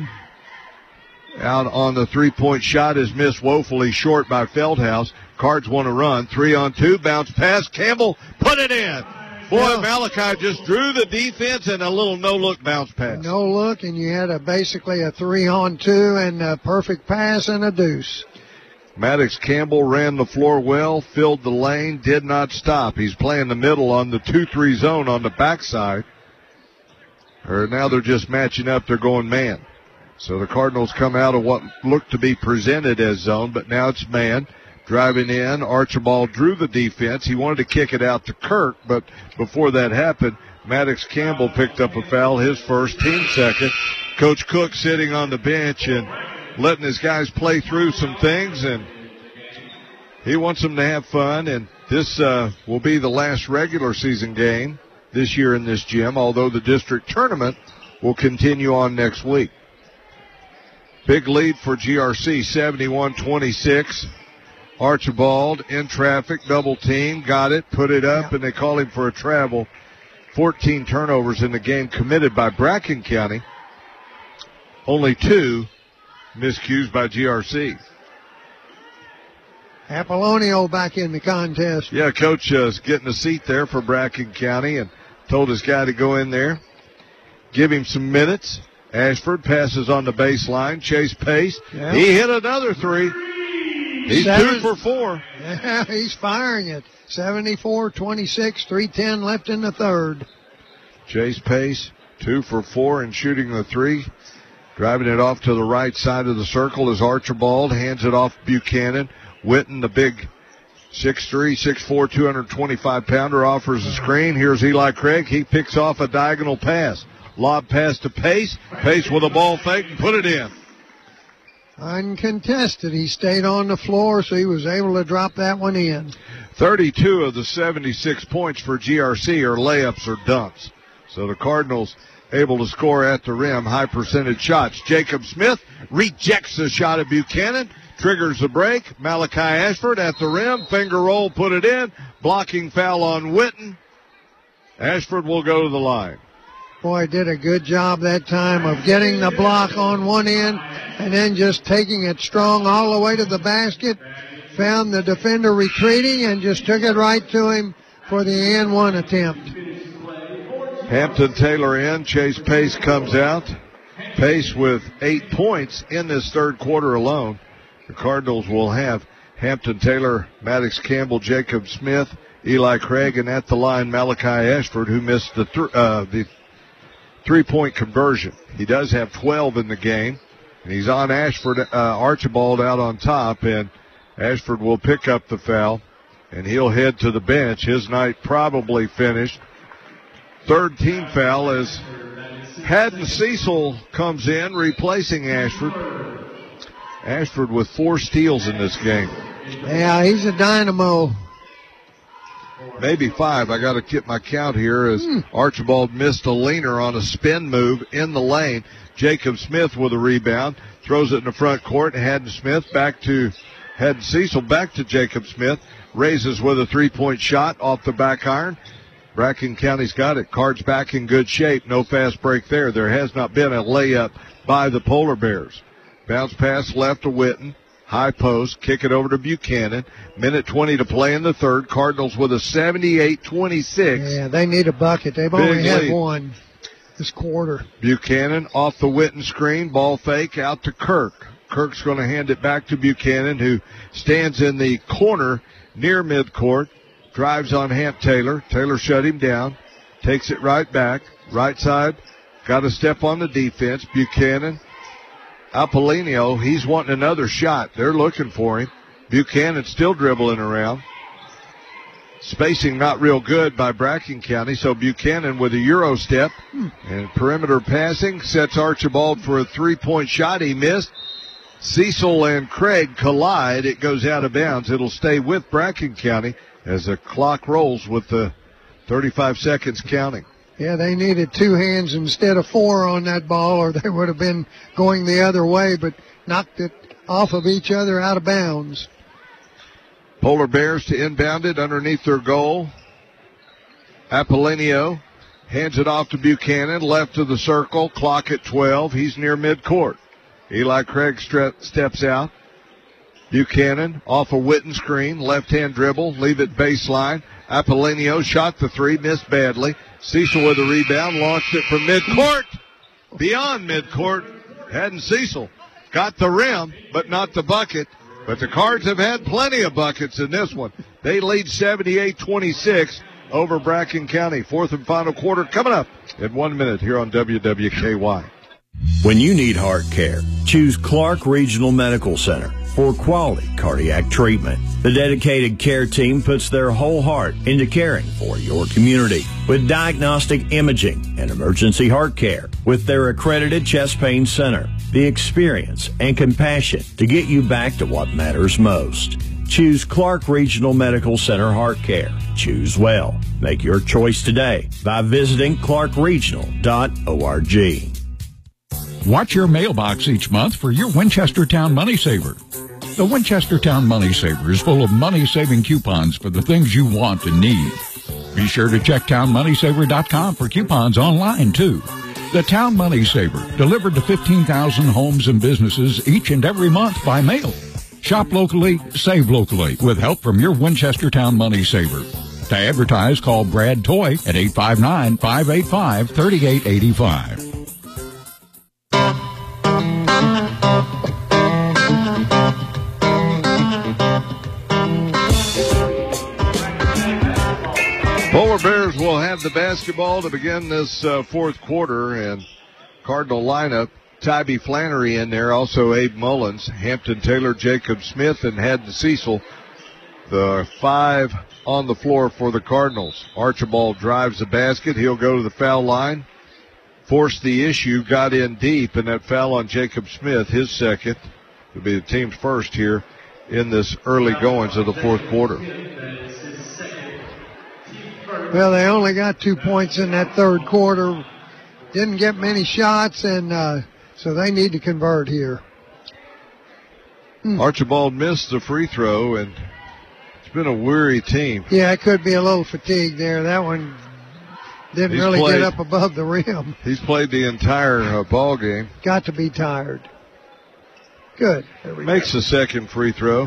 Out on the three-point shot is missed woefully short by Feldhaus. Cards want to run. Three on two. Bounce pass. Campbell put it in. Boy, Malachi just drew the defense and a little no-look bounce pass. No look, and you had a basically a three-on-two and a perfect pass and a deuce. Maddox Campbell ran the floor well, filled the lane, did not stop. He's playing the middle on the two three zone on the backside. or now they're just matching up. They're going man. So the Cardinals come out of what looked to be presented as zone, but now it's man. Driving in, Archibald drew the defense. He wanted to kick it out to Kirk, but before that happened, Maddox Campbell picked up a foul, his first, team second. Coach Cook sitting on the bench and letting his guys play through some things, and he wants them to have fun, and this uh, will be the last regular season game this year in this gym, although the district tournament will continue on next week. Big lead for G R C, seventy-one twenty-six. Archibald in traffic, double team, got it, put it up, and they call him for a travel. fourteen turnovers in the game committed by Bracken County. Only two miscues by G R C. Apollonio back in the contest. Yeah, Coach uh, is getting a seat there for Bracken County and told his guy to go in there, give him some minutes. Ashford passes on the baseline. Chase Pace. Yeah. He hit another three. He's Seven. two for four. Yeah, he's firing it. seventy-four twenty-six, three ten left in the third. Chase Pace, two for four and shooting the three. Driving it off to the right side of the circle is Archibald. Hands it off Buchanan. Witten, the big six three, six four, two hundred twenty-five pounder, offers a screen. Here's Eli Craig. He picks off a diagonal pass. Lob pass to Pace. Pace with a ball fake and put it in. Uncontested. He stayed on the floor, so he was able to drop that one in. thirty-two of the seventy-six points for G R C are layups or dunks. So the Cardinals able to score at the rim, high percentage shots. Jacob Smith rejects the shot of Buchanan, triggers the break. Malachi Ashford at the rim, finger roll, put it in. Blocking foul on Witten. Ashford will go to the line. Boy, did a good job that time of getting the block on one end and then just taking it strong all the way to the basket. Found the defender retreating and just took it right to him for the and one attempt. Hampton Taylor in. Chase Pace comes out. Pace with eight points in this third quarter alone. The Cardinals will have Hampton Taylor, Maddox Campbell, Jacob Smith, Eli Craig, and at the line Malachi Ashford, who missed the th- uh, the three-point conversion. He does have twelve in the game, and he's on Ashford. Uh, Archibald out on top, and Ashford will pick up the foul, and he'll head to the bench. His night probably finished. Third team foul as Haddon Cecil comes in, replacing Ashford. Ashford with four steals in this game. Yeah, he's a dynamo. Maybe five. I got to get my count here as hmm. Archibald missed a leaner on a spin move in the lane. Jacob Smith with a rebound, throws it in the front court. Haddon Smith back to Haddon Cecil, back to Jacob Smith. Raises with a three-point shot off the back iron. Bracken County's got it. Cards back in good shape. No fast break there. There has not been a layup by the Polar Bears. Bounce pass left to Witten. High post. Kick it over to Buchanan. Minute twenty to play in the third. Cardinals with a seventy-eight twenty-six. Yeah, they need a bucket. They've only had one this quarter. Buchanan off the Witten screen. Ball fake out to Kirk. Kirk's going to hand it back to Buchanan, who stands in the corner near midcourt. Drives on Hamp Taylor. Taylor shut him down. Takes it right back. Right side. Got to step on the defense. Buchanan. Apollonio, he's wanting another shot. They're looking for him. Buchanan still dribbling around. Spacing not real good by Bracken County, so Buchanan with a Euro step. And perimeter passing sets Archibald for a three-point shot. He missed. Cecil and Craig collide. It goes out of bounds. It'll stay with Bracken County as the clock rolls with the thirty-five seconds counting. Yeah, they needed two hands instead of four on that ball, or they would have been going the other way, but knocked it off of each other out of bounds. Polar Bears to inbound it underneath their goal. Apollonio hands it off to Buchanan, left of the circle, clock at twelve. He's near midcourt. Eli Craig stre- steps out. Buchanan off a Witten screen, left-hand dribble, leave it baseline. Apollonio shot the three, missed badly. Cecil with a rebound, launched it from midcourt. Beyond midcourt, Haddon Cecil got the rim, but not the bucket. But the Cards have had plenty of buckets in this one. They lead seventy-eight twenty-six over Bracken County. Fourth and final quarter coming up in one minute here on W W K Y. When you need heart care, choose Clark Regional Medical Center for quality cardiac treatment. The dedicated care team puts their whole heart into caring for your community with diagnostic imaging and emergency heart care. With their accredited chest pain center, the experience and compassion to get you back to what matters most. Choose Clark Regional Medical Center Heart Care. Choose well. Make your choice today by visiting clark regional dot org. Watch your mailbox each month for your Winchestertown Money Saver. The Winchestertown Money Saver is full of money-saving coupons for the things you want and need. Be sure to check town money saver dot com for coupons online, too. The Town Money Saver, delivered to fifteen thousand homes and businesses each and every month by mail. Shop locally, save locally, with help from your Winchestertown Money Saver. To advertise, call Brad Toy at eight five nine, five eight five, three eight eight five. Polar Bears will have the basketball to begin this uh, fourth quarter, and Cardinal lineup, Tybee Flannery in there, also Abe Mullins, Hampton Taylor, Jacob Smith, and Haddon Cecil. The five on the floor for the Cardinals. Archibald drives the basket. He'll go to the foul line. Forced the issue, got in deep, and that foul on Jacob Smith, his second, will be the team's first here in this early goings of the fourth quarter. Well, they only got two points in that third quarter. Didn't get many shots, and uh, so they need to convert here. Hmm. Archibald missed the free throw, and it's been a weary team. Yeah, it could be a little fatigue there. That one didn't He's really played, get up above the rim. He's played the entire uh, ball game. Got to be tired. Good. There we Makes go. the second free throw.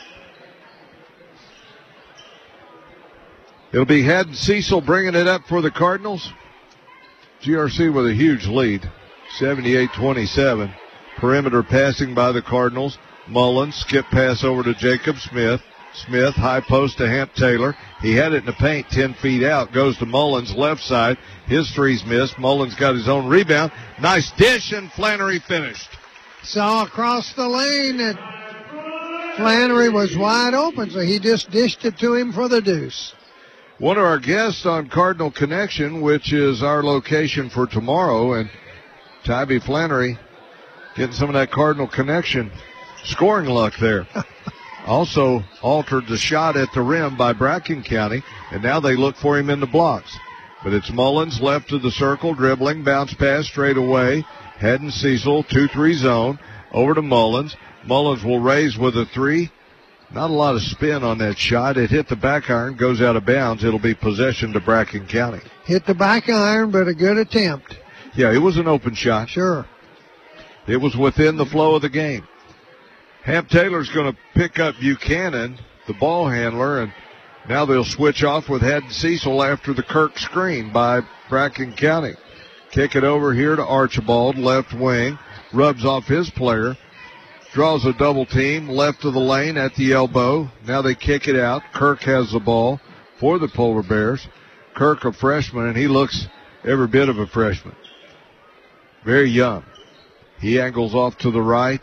It'll be Haddon Cecil bringing it up for the Cardinals. G R C with a huge lead, seventy-eight twenty-seven. Perimeter passing by the Cardinals. Mullins, skip pass over to Jacob Smith. Smith, high post to Hamp Taylor. He had it in the paint ten feet out. Goes to Mullins, left side. His three's missed. Mullins got his own rebound. Nice dish, and Flannery finished. Saw across the lane that Flannery was wide open, so he just dished it to him for the deuce. One of our guests on Cardinal Connection, which is our location for tomorrow, and Tybee Flannery getting some of that Cardinal Connection scoring luck there. Also altered the shot at the rim by Bracken County, and now they look for him in the blocks. But it's Mullins left of the circle, dribbling, bounce pass straight away. Haddon Cecil, two three zone, over to Mullins. Mullins will raise with a three. Not a lot of spin on that shot. It hit the back iron, goes out of bounds. It'll be possession to Bracken County. Hit the back iron, but a good attempt. Yeah, it was an open shot. Sure. It was within the flow of the game. Hamp Taylor's going to pick up Buchanan, the ball handler, and now they'll switch off with Haddon Cecil after the Kirk screen by Bracken County. Kick it over here to Archibald, left wing, rubs off his player. Draws a double team, left of the lane at the elbow. Now they kick it out. Kirk has the ball for the Polar Bears. Kirk, a freshman, and he looks every bit of a freshman. Very young. He angles off to the right.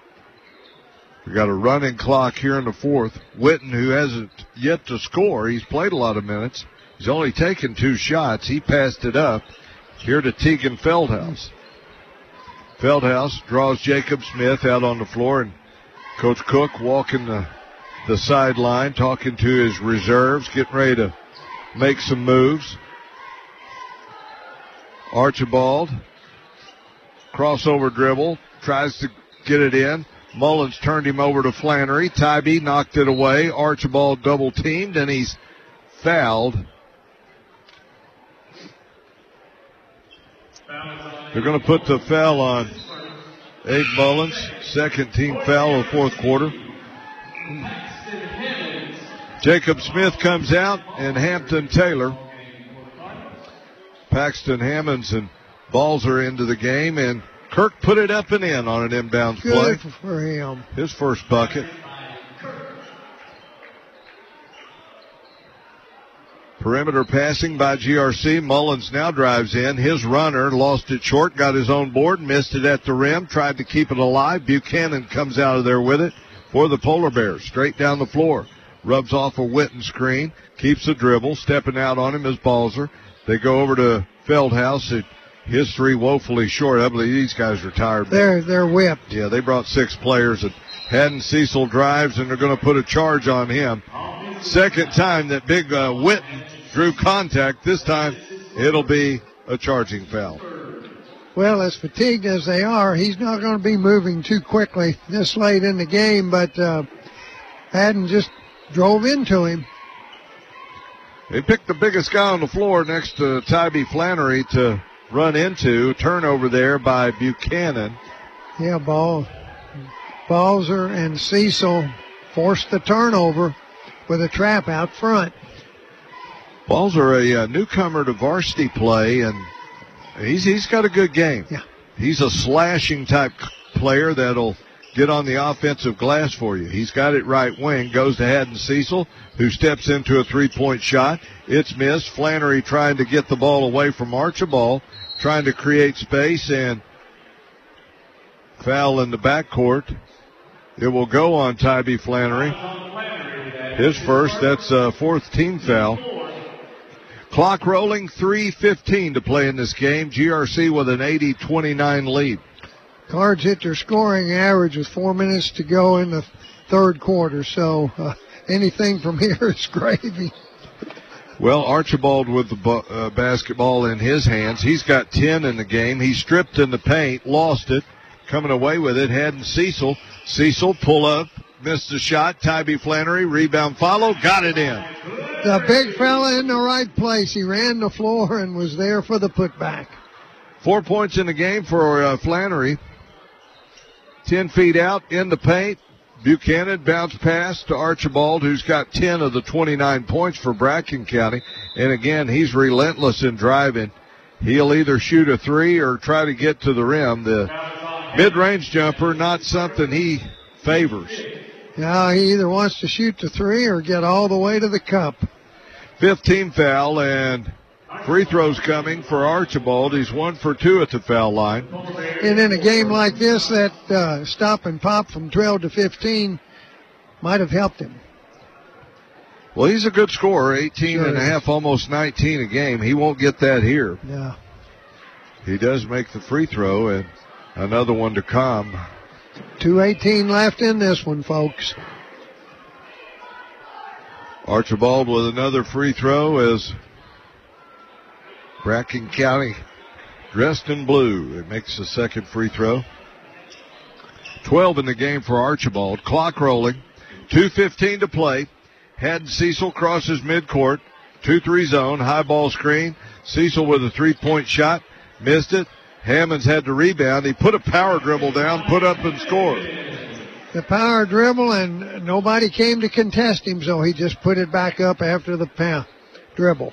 We got a running clock here in the fourth. Witten, who hasn't yet to score, he's played a lot of minutes. He's only taken two shots. He passed it up here to Tegan Feldhaus. Feldhaus draws Jacob Smith out on the floor, and Coach Cook walking the, the sideline, talking to his reserves, getting ready to make some moves. Archibald, crossover dribble, tries to get it in. Mullins turned him over to Flannery. Tybee knocked it away. Archibald double teamed, and he's fouled. They're going to put the foul on Abe Mullins. Second team foul of the fourth quarter. Jacob Smith comes out, and Hampton Taylor. Paxton Hammonds and Balzer into the game, and Kirk put it up and in on an inbounds play. Good for him. His first bucket. Perimeter passing by G R C. Mullins now drives in. His runner lost it short, got his own board, missed it at the rim, tried to keep it alive. Buchanan comes out of there with it for the Polar Bears. Straight down the floor. Rubs off a Witten screen, keeps the dribble. Stepping out on him is Balzer. They go over to Feldhaus. It, his three woefully short. I believe these guys retired. They're, they're whipped. Yeah, they brought six players. And Haddon Cecil drives, and they're going to put a charge on him. Second time that big uh, Witten drew contact. This time it'll be a charging foul. Well, as fatigued as they are, he's not going to be moving too quickly this late in the game, but uh, Haddon just drove into him. They picked the biggest guy on the floor next to Tybee Flannery to run into. Turnover there by Buchanan. Yeah, ball. Balzer and Cecil forced the turnover with a trap out front. Balzer, a, a newcomer to varsity play, and he's he's got a good game. Yeah. He's a slashing type player that'll get on the offensive glass for you. He's got it right wing, goes to Haddon Cecil, who steps into a three-point shot. It's missed. Flannery trying to get the ball away from Archibald, trying to create space, and foul in the backcourt. It will go on Tybee Flannery. His first, that's a fourth team foul. Clock rolling, three fifteen to play in this game. G R C with an eighty twenty-nine lead. Cards hit their scoring average with four minutes to go in the third quarter, so uh, anything from here is gravy. Well, Archibald with the bu- uh, basketball in his hands. He's got ten in the game. He stripped in the paint, lost it. Coming away with it, Haddon Cecil. Cecil pull up, missed the shot. Tybee Flannery, rebound follow, got it in. The big fella in the right place. He ran the floor and was there for the putback. Four points in the game for uh, Flannery. Ten feet out in the paint. Buchanan bounce pass to Archibald, who's got ten of the twenty-nine points for Bracken County. And again, he's relentless in driving. He'll either shoot a three or try to get to the rim. The mid-range jumper, not something he favors. Yeah, he either wants to shoot the three or get all the way to the cup. fifteen foul, and free throws coming for Archibald. He's one for two at the foul line. And in a game like this, that uh, stop and pop from twelve to fifteen might have helped him. Well, he's a good scorer, eighteen Sure and a is. half, almost nineteen a game. He won't get that here. Yeah. He does make the free throw, and another one to come. two eighteen left in this one, folks. Archibald with another free throw as Bracken County dressed in blue. It makes the second free throw. twelve in the game for Archibald. Clock rolling. two fifteen to play. Haddon Cecil crosses midcourt. two three zone. High ball screen. Cecil with a three-point shot. Missed it. Hammonds had to rebound. He put a power dribble down, put up and scored. The power dribble, and nobody came to contest him, so he just put it back up after the power dribble.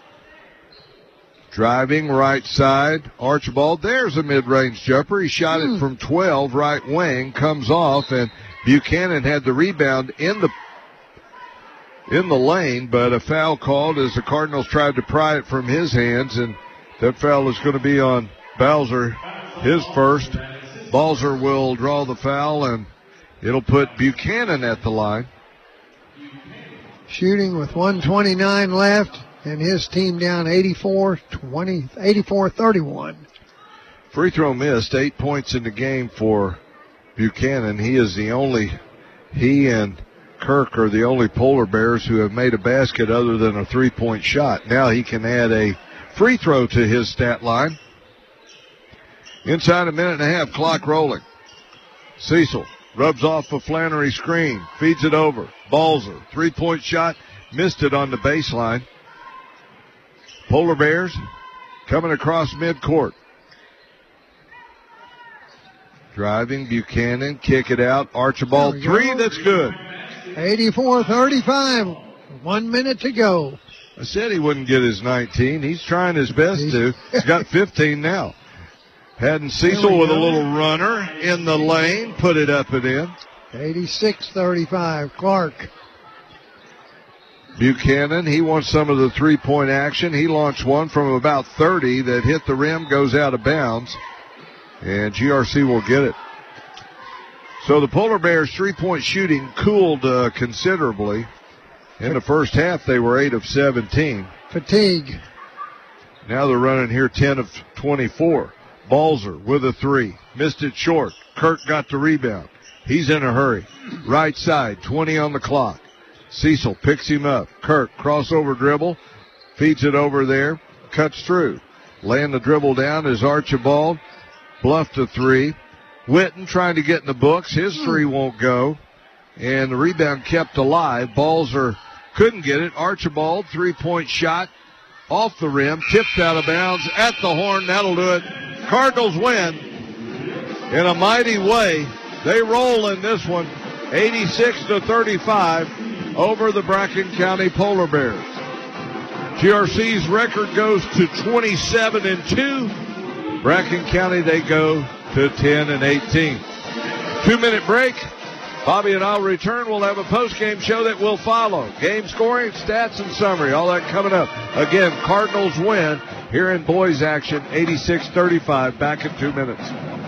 Driving right side, Archibald. There's a mid-range jumper. He shot it from twelve, right wing, comes off, and Buchanan had the rebound in the in the lane, but a foul called as the Cardinals tried to pry it from his hands, and that foul is going to be on Bowser, his first. Balzer will draw the foul, and it'll put Buchanan at the line. Shooting with one twenty-nine left, and his team down eighty-four twenty, eighty-four thirty-one. Free throw missed, eight points in the game for Buchanan. He is the only, he and Kirk are the only Polar Bears who have made a basket other than a three-point shot. Now he can add a free throw to his stat line. Inside a minute and a half, clock rolling. Cecil rubs off a Flannery screen, feeds it over. Balzer, three-point shot, missed it on the baseline. Polar Bears coming across midcourt. Driving, Buchanan, kick it out. Archibald, three, that's good. eighty-four thirty-five, one minute to go. I said he wouldn't get his nineteen. He's trying his best to. He's got fifteen now. Haddon Cecil with a little runner in the lane, put it up and in. eighty-six thirty-five, Clark. Buchanan, he wants some of the three-point action. He launched one from about thirty that hit the rim, goes out of bounds, and G R C will get it. So the Polar Bears' three-point shooting cooled uh, considerably. In the first half, they were eight of seventeen. Fatigue. Now they're running here ten of twenty-four. Balzer with a three. Missed it short. Kirk got the rebound. He's in a hurry. Right side, twenty on the clock. Cecil picks him up. Kirk, crossover dribble. Feeds it over there. Cuts through. Laying the dribble down is Archibald. Bluffed a three. Witten trying to get in the books. His three won't go. And the rebound kept alive. Balzer couldn't get it. Archibald, three-point shot. Off the rim. Tipped out of bounds. At the horn. That'll do it. Cardinals win in a mighty way. They roll in this one, eighty-six to thirty-five over the Bracken County Polar Bears. G R C's record goes to twenty-seven and two. Bracken County, they go to ten and eighteen. Two-minute break. Bobby and I'll return. We'll have a post-game show that will follow. Game scoring, stats, and summary. All that coming up. Again, Cardinals win here in boys action, eighty-six thirty-five. Back in two minutes.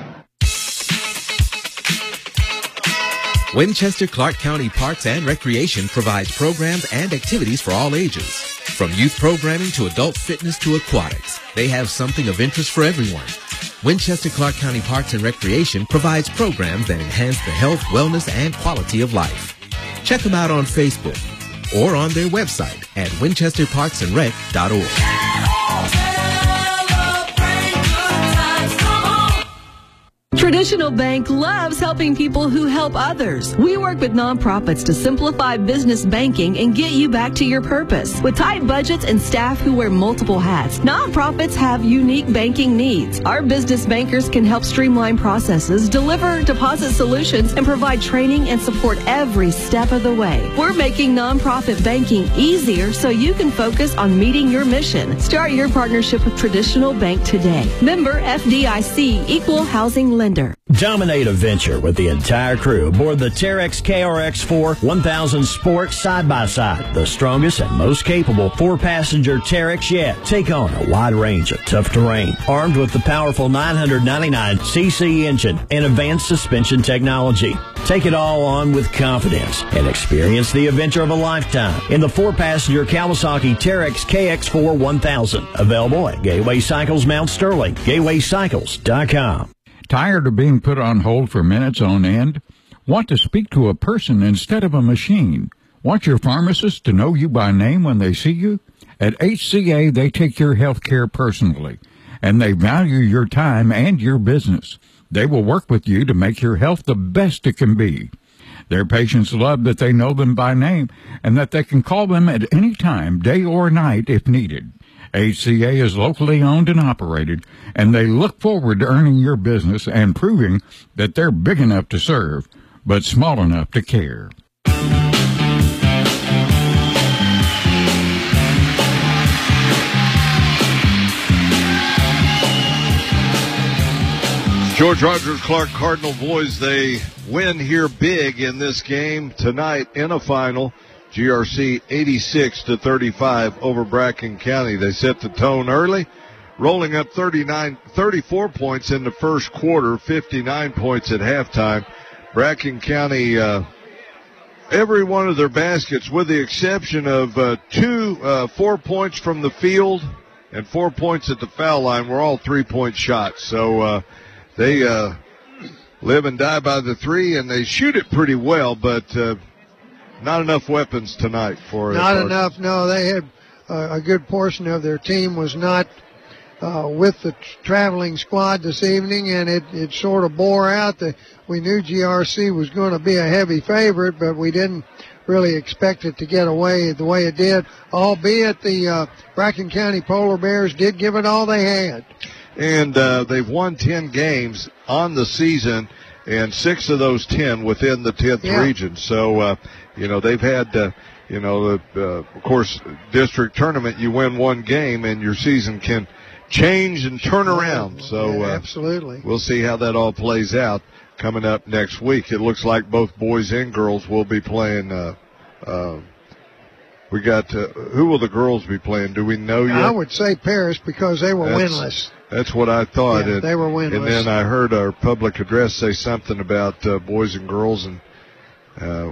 Winchester Clark County Parks and Recreation provides programs and activities for all ages. From youth programming to adult fitness to aquatics, they have something of interest for everyone. Winchester Clark County Parks and Recreation provides programs that enhance the health, wellness, and quality of life. Check them out on Facebook or on their website at winchester parks and rec dot org. Traditional Bank loves helping people who help others. We work with nonprofits to simplify business banking and get you back to your purpose. With tight budgets and staff who wear multiple hats, nonprofits have unique banking needs. Our business bankers can help streamline processes, deliver deposit solutions, and provide training and support every step of the way. We're making nonprofit banking easier so you can focus on meeting your mission. Start your partnership with Traditional Bank today. Member F D I C, Equal Housing Lender. Dominate a venture with the entire crew aboard the Terex K R X four one thousand Sport side-by-side, the strongest and most capable four-passenger Terex yet. Take on a wide range of tough terrain, armed with the powerful nine hundred ninety-nine c c engine and advanced suspension technology. Take it all on with confidence and experience the adventure of a lifetime in the four-passenger Kawasaki Terex K X four one thousand. Available at Gateway Cycles Mount Sterling, gateway cycles dot com. Tired of being put on hold for minutes on end? Want to speak to a person instead of a machine? Want your pharmacist to know you by name when they see you? At H C A, they take your health care personally, and they value your time and your business. They will work with you to make your health the best it can be. Their patients love that they know them by name and that they can call them at any time, day or night, if needed. H C A is locally owned and operated, and they look forward to earning your business and proving that they're big enough to serve, but small enough to care. George Rogers Clark Cardinal boys, they win here big in this game tonight in a final. G R C eighty-six to thirty-five over Bracken County. They set the tone early, rolling up thirty-nine, thirty-four points in the first quarter, fifty-nine points at halftime. Bracken County, uh, every one of their baskets, with the exception of uh, two, uh, four points from the field and four points at the foul line, were all three-point shots. So uh, they uh, live and die by the three, and they shoot it pretty well, but uh, not enough weapons tonight for us. Not enough, no. They had uh, a good portion of their team was not uh, with the traveling squad this evening, and it, it sort of bore out. The, we knew G R C was going to be a heavy favorite, but we didn't really expect it to get away the way it did, albeit the uh, Bracken County Polar Bears did give it all they had. And uh, they've won ten games on the season, and six of those ten within the tenth yeah. region. So, uh, you know, they've had, uh, you know, uh, of course, district tournament, you win one game and your season can change and turn around. So, yeah, uh, absolutely. We'll see how that all plays out coming up next week. It looks like both boys and girls will be playing, uh, uh, We got, uh, who will the girls be playing? Do we know yet? I would say Paris because they were That's, winless. That's what I thought. Yeah, and, they were winless. And then I heard our public address say something about uh, boys and girls, and uh,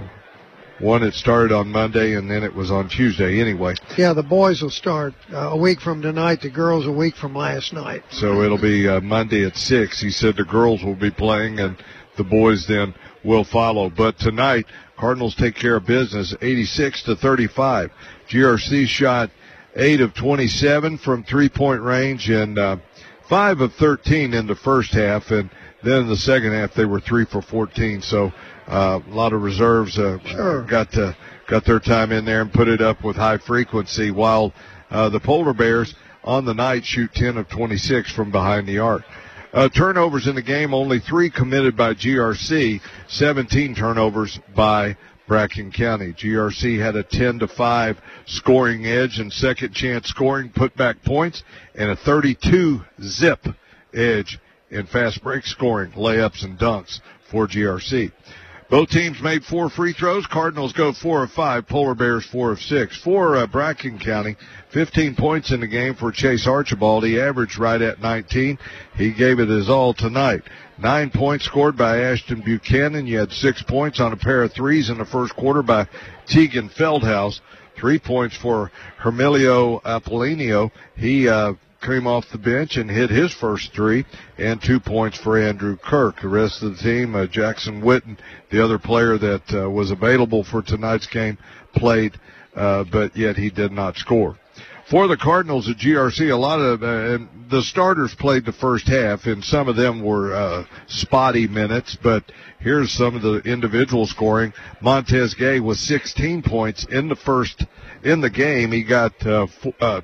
one it started on Monday, and then it was on Tuesday anyway. Yeah, the boys will start uh, a week from tonight. The girls a week from last night. So it'll be uh, Monday at six. He said the girls will be playing, and the boys then will follow. But tonight, Cardinals take care of business, eighty-six to thirty-five. G R C shot eight of twenty-seven from three-point range and uh, five of thirteen in the first half, and then in the second half they were three for fourteen. So uh, a lot of reserves uh, sure. got to, got their time in there and put it up with high frequency, while uh, the Polar Bears on the night shoot ten of twenty-six from behind the arc. Uh, turnovers in the game, only three committed by G R C, seventeen turnovers by Bracken County. G R C had a ten to five scoring edge and second chance scoring, putback points, and a thirty-two zip edge in fast break scoring, layups and dunks for G R C. Both teams made four free throws. Cardinals go four of five. Polar Bears four of six. For uh, Bracken County, fifteen points in the game for Chase Archibald. He averaged right at nineteen. He gave it his all tonight. Nine points scored by Ashton Buchanan. You had six points on a pair of threes in the first quarter by Tegan Feldhaus. Three points for Hermelio Apollinio. He uh, came off the bench and hit his first three, and two points for Andrew Kirk. The rest of the team, uh, Jackson Witten, the other player that uh, was available for tonight's game, played, uh, but yet he did not score. For the Cardinals at G R C, a lot of uh, and the starters played the first half, and some of them were uh, spotty minutes, but here's some of the individual scoring. Montez Gay with sixteen points in the first in the game. He got uh, f- uh,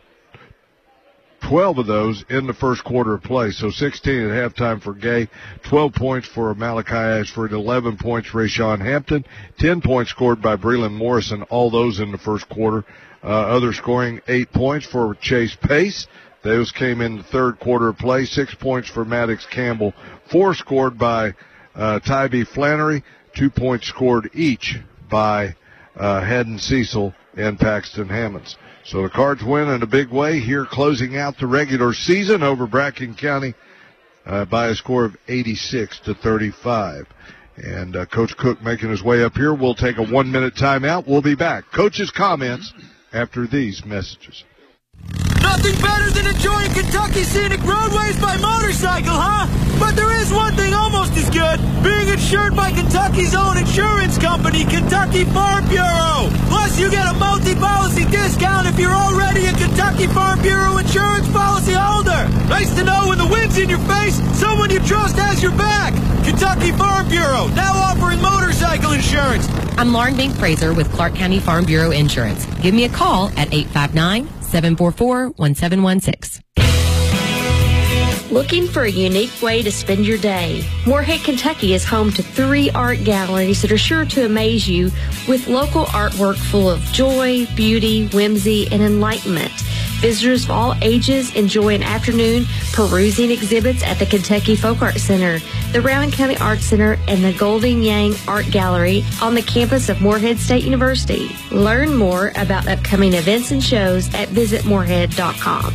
twelve of those in the first quarter of play, so sixteen at halftime for Gay, twelve points for Malachi Ashford, eleven points for Rashawn Hampton, ten points scored by Breland Morrison, all those in the first quarter. Uh, other scoring, eight points for Chase Pace. Those came in the third quarter of play. Six points for Maddox Campbell. Four scored by uh, Tybee Flannery. Two points scored each by uh, Haddon Cecil and Paxton Hammonds. So the Cards win in a big way here, closing out the regular season over Bracken County uh, by a score of eighty-six to thirty-five. And uh, Coach Cook making his way up here. We'll take a one-minute timeout. We'll be back. Coach's comments after these messages. Nothing better than enjoying Kentucky scenic roadways by motorcycle, huh? But there is one thing almost as good, being insured by Kentucky's own insurance company, Kentucky Farm Bureau. Plus, you get a multi-policy discount if you're already a Kentucky Farm Bureau insurance policy holder. Nice to know when the wind's in your face, someone you trust has your back. Kentucky Farm Bureau, now offering motorcycle insurance. I'm Lauren Bink Fraser with Clark County Farm Bureau Insurance. Give me a call at eight five nine, seven four four, one seven one six. Looking for a unique way to spend your day? Moorhead, Kentucky is home to three art galleries that are sure to amaze you with local artwork full of joy, beauty, whimsy, and enlightenment. Visitors of all ages enjoy an afternoon perusing exhibits at the Kentucky Folk Art Center, the Rowan County Art Center, and the Golden Yang Art Gallery on the campus of Moorhead State University. Learn more about upcoming events and shows at visit moorhead dot com.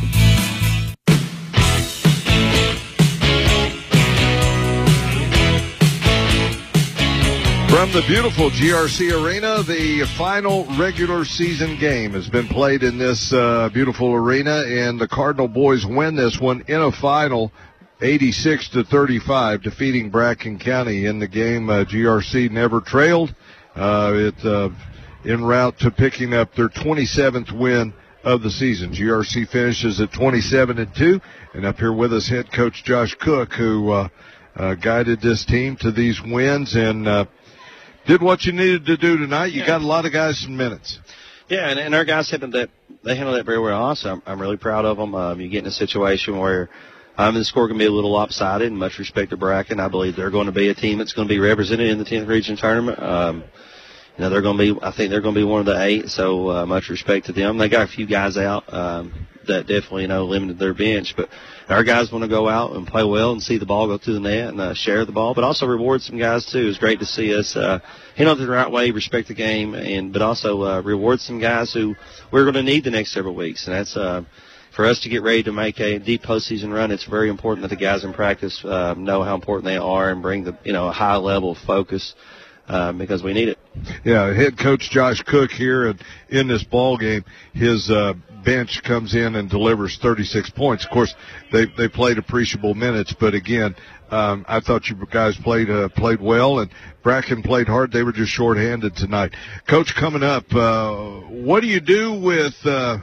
From the beautiful G R C Arena, the final regular season game has been played in this uh, beautiful arena, and the Cardinal boys win this one in a final, eighty-six to thirty-five, defeating Bracken County. In the game, uh, G R C never trailed. Uh, it uh, en route to picking up their twenty-seventh win of the season. G R C finishes at twenty-seven and two, and up here with us, head coach Josh Cook, who uh, uh, guided this team to these wins and uh, did what you needed to do tonight. You yeah. got a lot of guys some minutes. Yeah, and, and our guys handled that. They handled that very well. Also, I'm, I'm really proud of them. Um, you get in a situation where um, the score can be a little lopsided. And much respect to Bracken, I believe they're going to be a team that's going to be represented in the tenth region tournament. Um, you know, they're going to be, I think they're going to be one of the eight, so uh, much respect to them. They got a few guys out um, that definitely, you know, limited their bench, but our guys want to go out and play well and see the ball go through the net and uh, share the ball, but also reward some guys, too. It's great to see us uh, handle it the right way, respect the game, and but also uh, reward some guys who we're going to need the next several weeks, and that's uh, for us to get ready to make a deep postseason run. It's very important that the guys in practice uh, know how important they are and bring the, you know, a high level of focus. Uh, because we need it. Yeah, head coach Josh Cook here, and in this ball game, his uh, bench comes in and delivers thirty-six points. Of course, they they played appreciable minutes, but again, um, I thought you guys played uh, played well, and Bracken played hard. They were just shorthanded tonight. Coach, coming up, uh, what do you do with uh,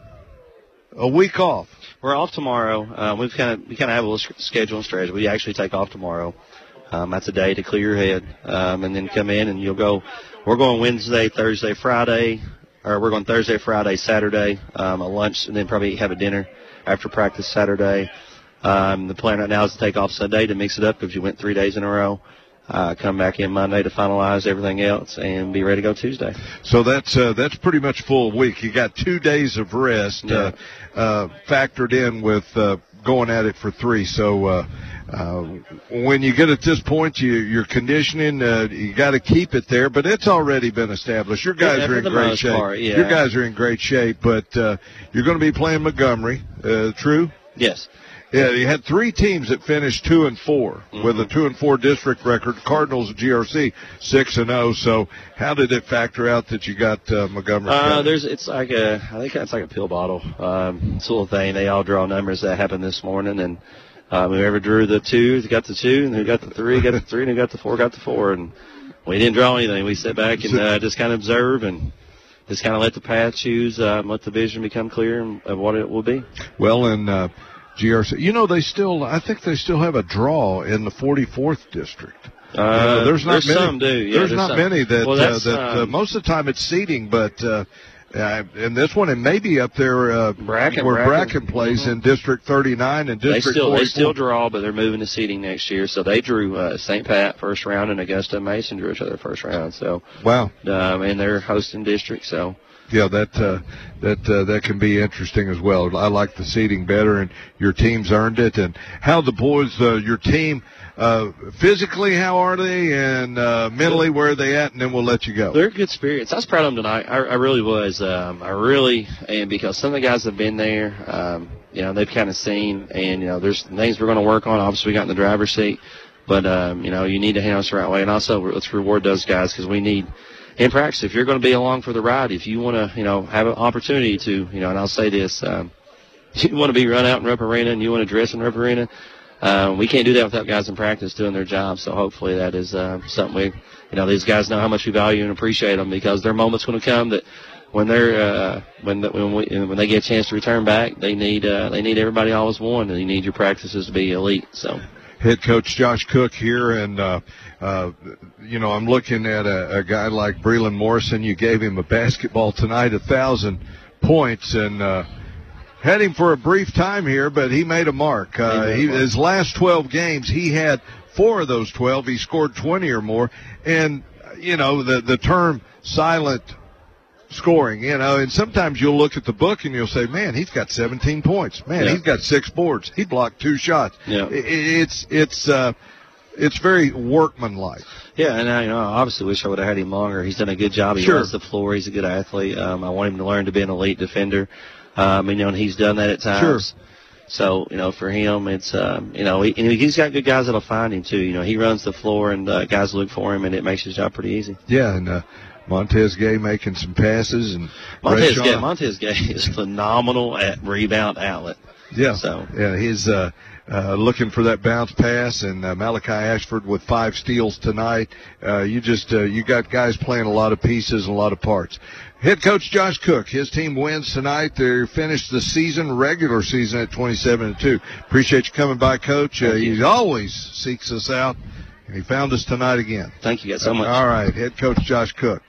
a week off? We're off tomorrow. Uh, we've kind of we kind of have a little schedule and strategy. We actually take off tomorrow. Um, that's a day to clear your head, um, and then come in and you'll go. We're going Wednesday, Thursday, Friday, or we're going Thursday, Friday, Saturday, um, a lunch, and then probably have a dinner after practice Saturday. Um, the plan right now is to take off Sunday to mix it up because you went three days in a row. Uh, come back in Monday to finalize everything else and be ready to go Tuesday. So that's uh, that's pretty much full week. You got two days of rest yeah. uh, uh, factored in with uh, going at it for three. So. Uh, Uh, when you get at this point, you, your conditioning, uh, you got to keep it there, but it's already been established. Your guys yeah, are in great shape. Part, yeah. Your guys are in great shape, but uh, you're going to be playing Montgomery. Uh, true? Yes. Yeah, you had three teams that finished two and four mm-hmm. with a two and four district record. Cardinals, G R C, six and zero. So, how did it factor out that you got uh, Montgomery? Uh, there's, it's like a, I think it's like a pill bottle. Um, it's a little thing. They all draw numbers that happened this morning, and um, whoever drew the two got the two, and who got the three got the three, and who got the four got the four. And we didn't draw anything. We sat back and uh, just kind of observe and just kind of let the path choose, um, let the vision become clear of what it will be. Well, and uh, G R C, you know, they still, I think they still have a draw in the forty-fourth district. Uh, you know, there's not there's many. Some do. Yeah, there's, there's not some. many that well, uh, that um, uh, most of the time it's seeding, but uh, uh, in this one it may be up there uh, Bracken, where Bracken, Bracken plays mm-hmm. in District thirty-nine and District they still, forty-four. They still draw, but they're moving to seeding next year. So they drew uh, Saint Pat first round, and Augusta and Mason drew each other first round. So wow, um, and they're hosting district. So. Yeah, that uh, that uh, that can be interesting as well. I like the seeding better, and your team's earned it. And how the boys, uh, your team, uh, physically, how are they, and uh, mentally, where are they at? And then we'll let you go. They're good spirits. I was proud of them tonight. I, I really was. Um, I really am, because some of the guys have been there. Um, you know, they've kind of seen, and you know, there's things we're going to work on. Obviously, we got in the driver's seat, but um, you know, you need to handle us the right way, and also let's reward those guys because we need. In practice, if you're going to be along for the ride, if you want to, you know, have an opportunity to, you know, and I'll say this, um, you want to be run out in Rupp Arena and you want to dress in Rupp Arena, um, we can't do that without guys in practice doing their job. So hopefully that is uh, something we, you know, these guys know how much we value and appreciate them, because their moment's going to come that when they're uh, when the, when we when they get a chance to return back, they need uh, they need everybody all as one, and you need your practices to be elite. So. Head coach Josh Cook here, and uh, uh, you know, I'm looking at a, a guy like Breland Morrison. You gave him a basketball tonight, a thousand points, and uh, had him for a brief time here, but he made a mark. Uh, he, his last twelve games, he had four of those twelve. He scored twenty or more, and you know, the the term silent scoring, you know, and sometimes you'll look at the book and you'll say, man, he's got seventeen points. Man, yeah. he's got six boards. He blocked two shots. Yeah. It, it's it's uh, it's very workmanlike. Yeah, and I, you know, obviously wish I would have had him longer. He's done a good job. He sure. runs the floor. He's a good athlete. Um, I want him to learn to be an elite defender. Um, you know, and he's done that at times. Sure. So, you know, for him, it's, um, you know, he, and he's got good guys that'll find him, too. You know, he runs the floor, and uh, guys look for him, and it makes his job pretty easy. Yeah, and uh, Montez Gay making some passes. and Montez Gay, Montez Gay is phenomenal at rebound outlet. Yeah, so. yeah, he's uh, uh, looking for that bounce pass, and uh, Malachi Ashford with five steals tonight. Uh, you just uh, you got guys playing a lot of pieces and a lot of parts. Head coach Josh Cook, his team wins tonight. They finished the season, regular season, at twenty-seven and two. Appreciate you coming by, Coach. Uh, he always seeks us out, and he found us tonight again. Thank you guys so much. All right, head coach Josh Cook.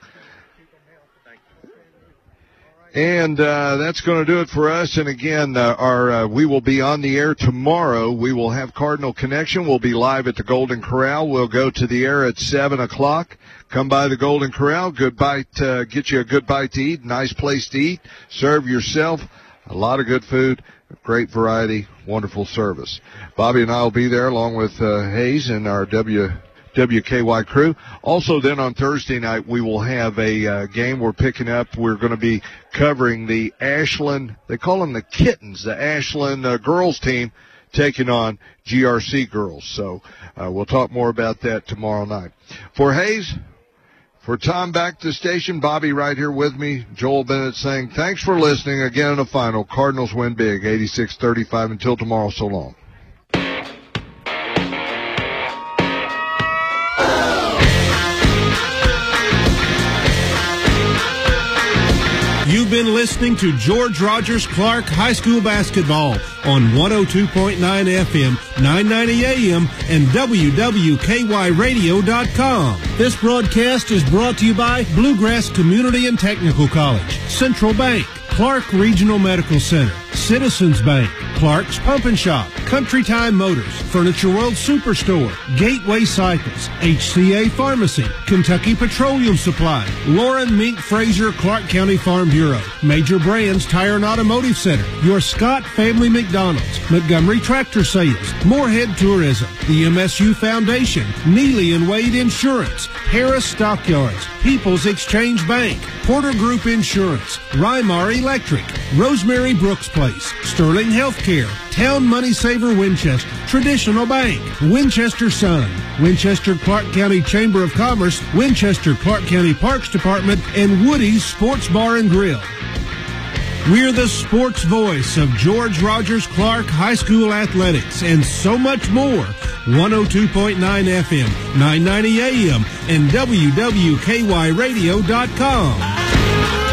And uh, that's going to do it for us. And again, uh, our uh, we will be on the air tomorrow. We will have Cardinal Connection. We'll be live at the Golden Corral. We'll go to the air at seven o'clock. Come by the Golden Corral. Good bite, uh, get you a good bite to eat. Nice place to eat. Serve yourself. A lot of good food. Great variety. Wonderful service. Bobby and I will be there along with uh, Hayes and our W. W K Y crew. Also, then on Thursday night, we will have a uh, game we're picking up. We're going to be covering the Ashland, they call them the Kittens, the Ashland uh, girls team taking on G R C girls. So uh, we'll talk more about that tomorrow night. For Hayes, for Tom back to the station, Bobby right here with me, Joel Bennett saying thanks for listening. Again in the final, Cardinals win big, eighty-six thirty-five. Until tomorrow, so long. You've been listening to George Rogers Clark High School Basketball on one oh two point nine F M, nine ninety A M, and W W K Y radio dot com. This broadcast is brought to you by Bluegrass Community and Technical College, Central Bank, Clark Regional Medical Center, Citizens Bank, Clark's Pump and Shop, Country Time Motors, Furniture World Superstore, Gateway Cycles, H C A Pharmacy, Kentucky Petroleum Supply, Lauren Mink Fraser Clark County Farm Bureau, Major Brands Tire and Automotive Center, your Scott Family McDonald's, Montgomery Tractor Sales, Moorhead Tourism, the M S U Foundation, Neely and Wade Insurance, Harris Stockyards, People's Exchange Bank, Porter Group Insurance, Rymar Electric, Rosemary Brooks Place, Sterling Healthcare, Town Money Saver Winchester, Traditional Bank, Winchester Sun, Winchester Clark County Chamber of Commerce, Winchester Clark County Parks Department, and Woody's Sports Bar and Grill. We're the sports voice of George Rogers Clark High School Athletics and so much more. one oh two point nine F M, nine ninety A M, and W W K Y radio dot com.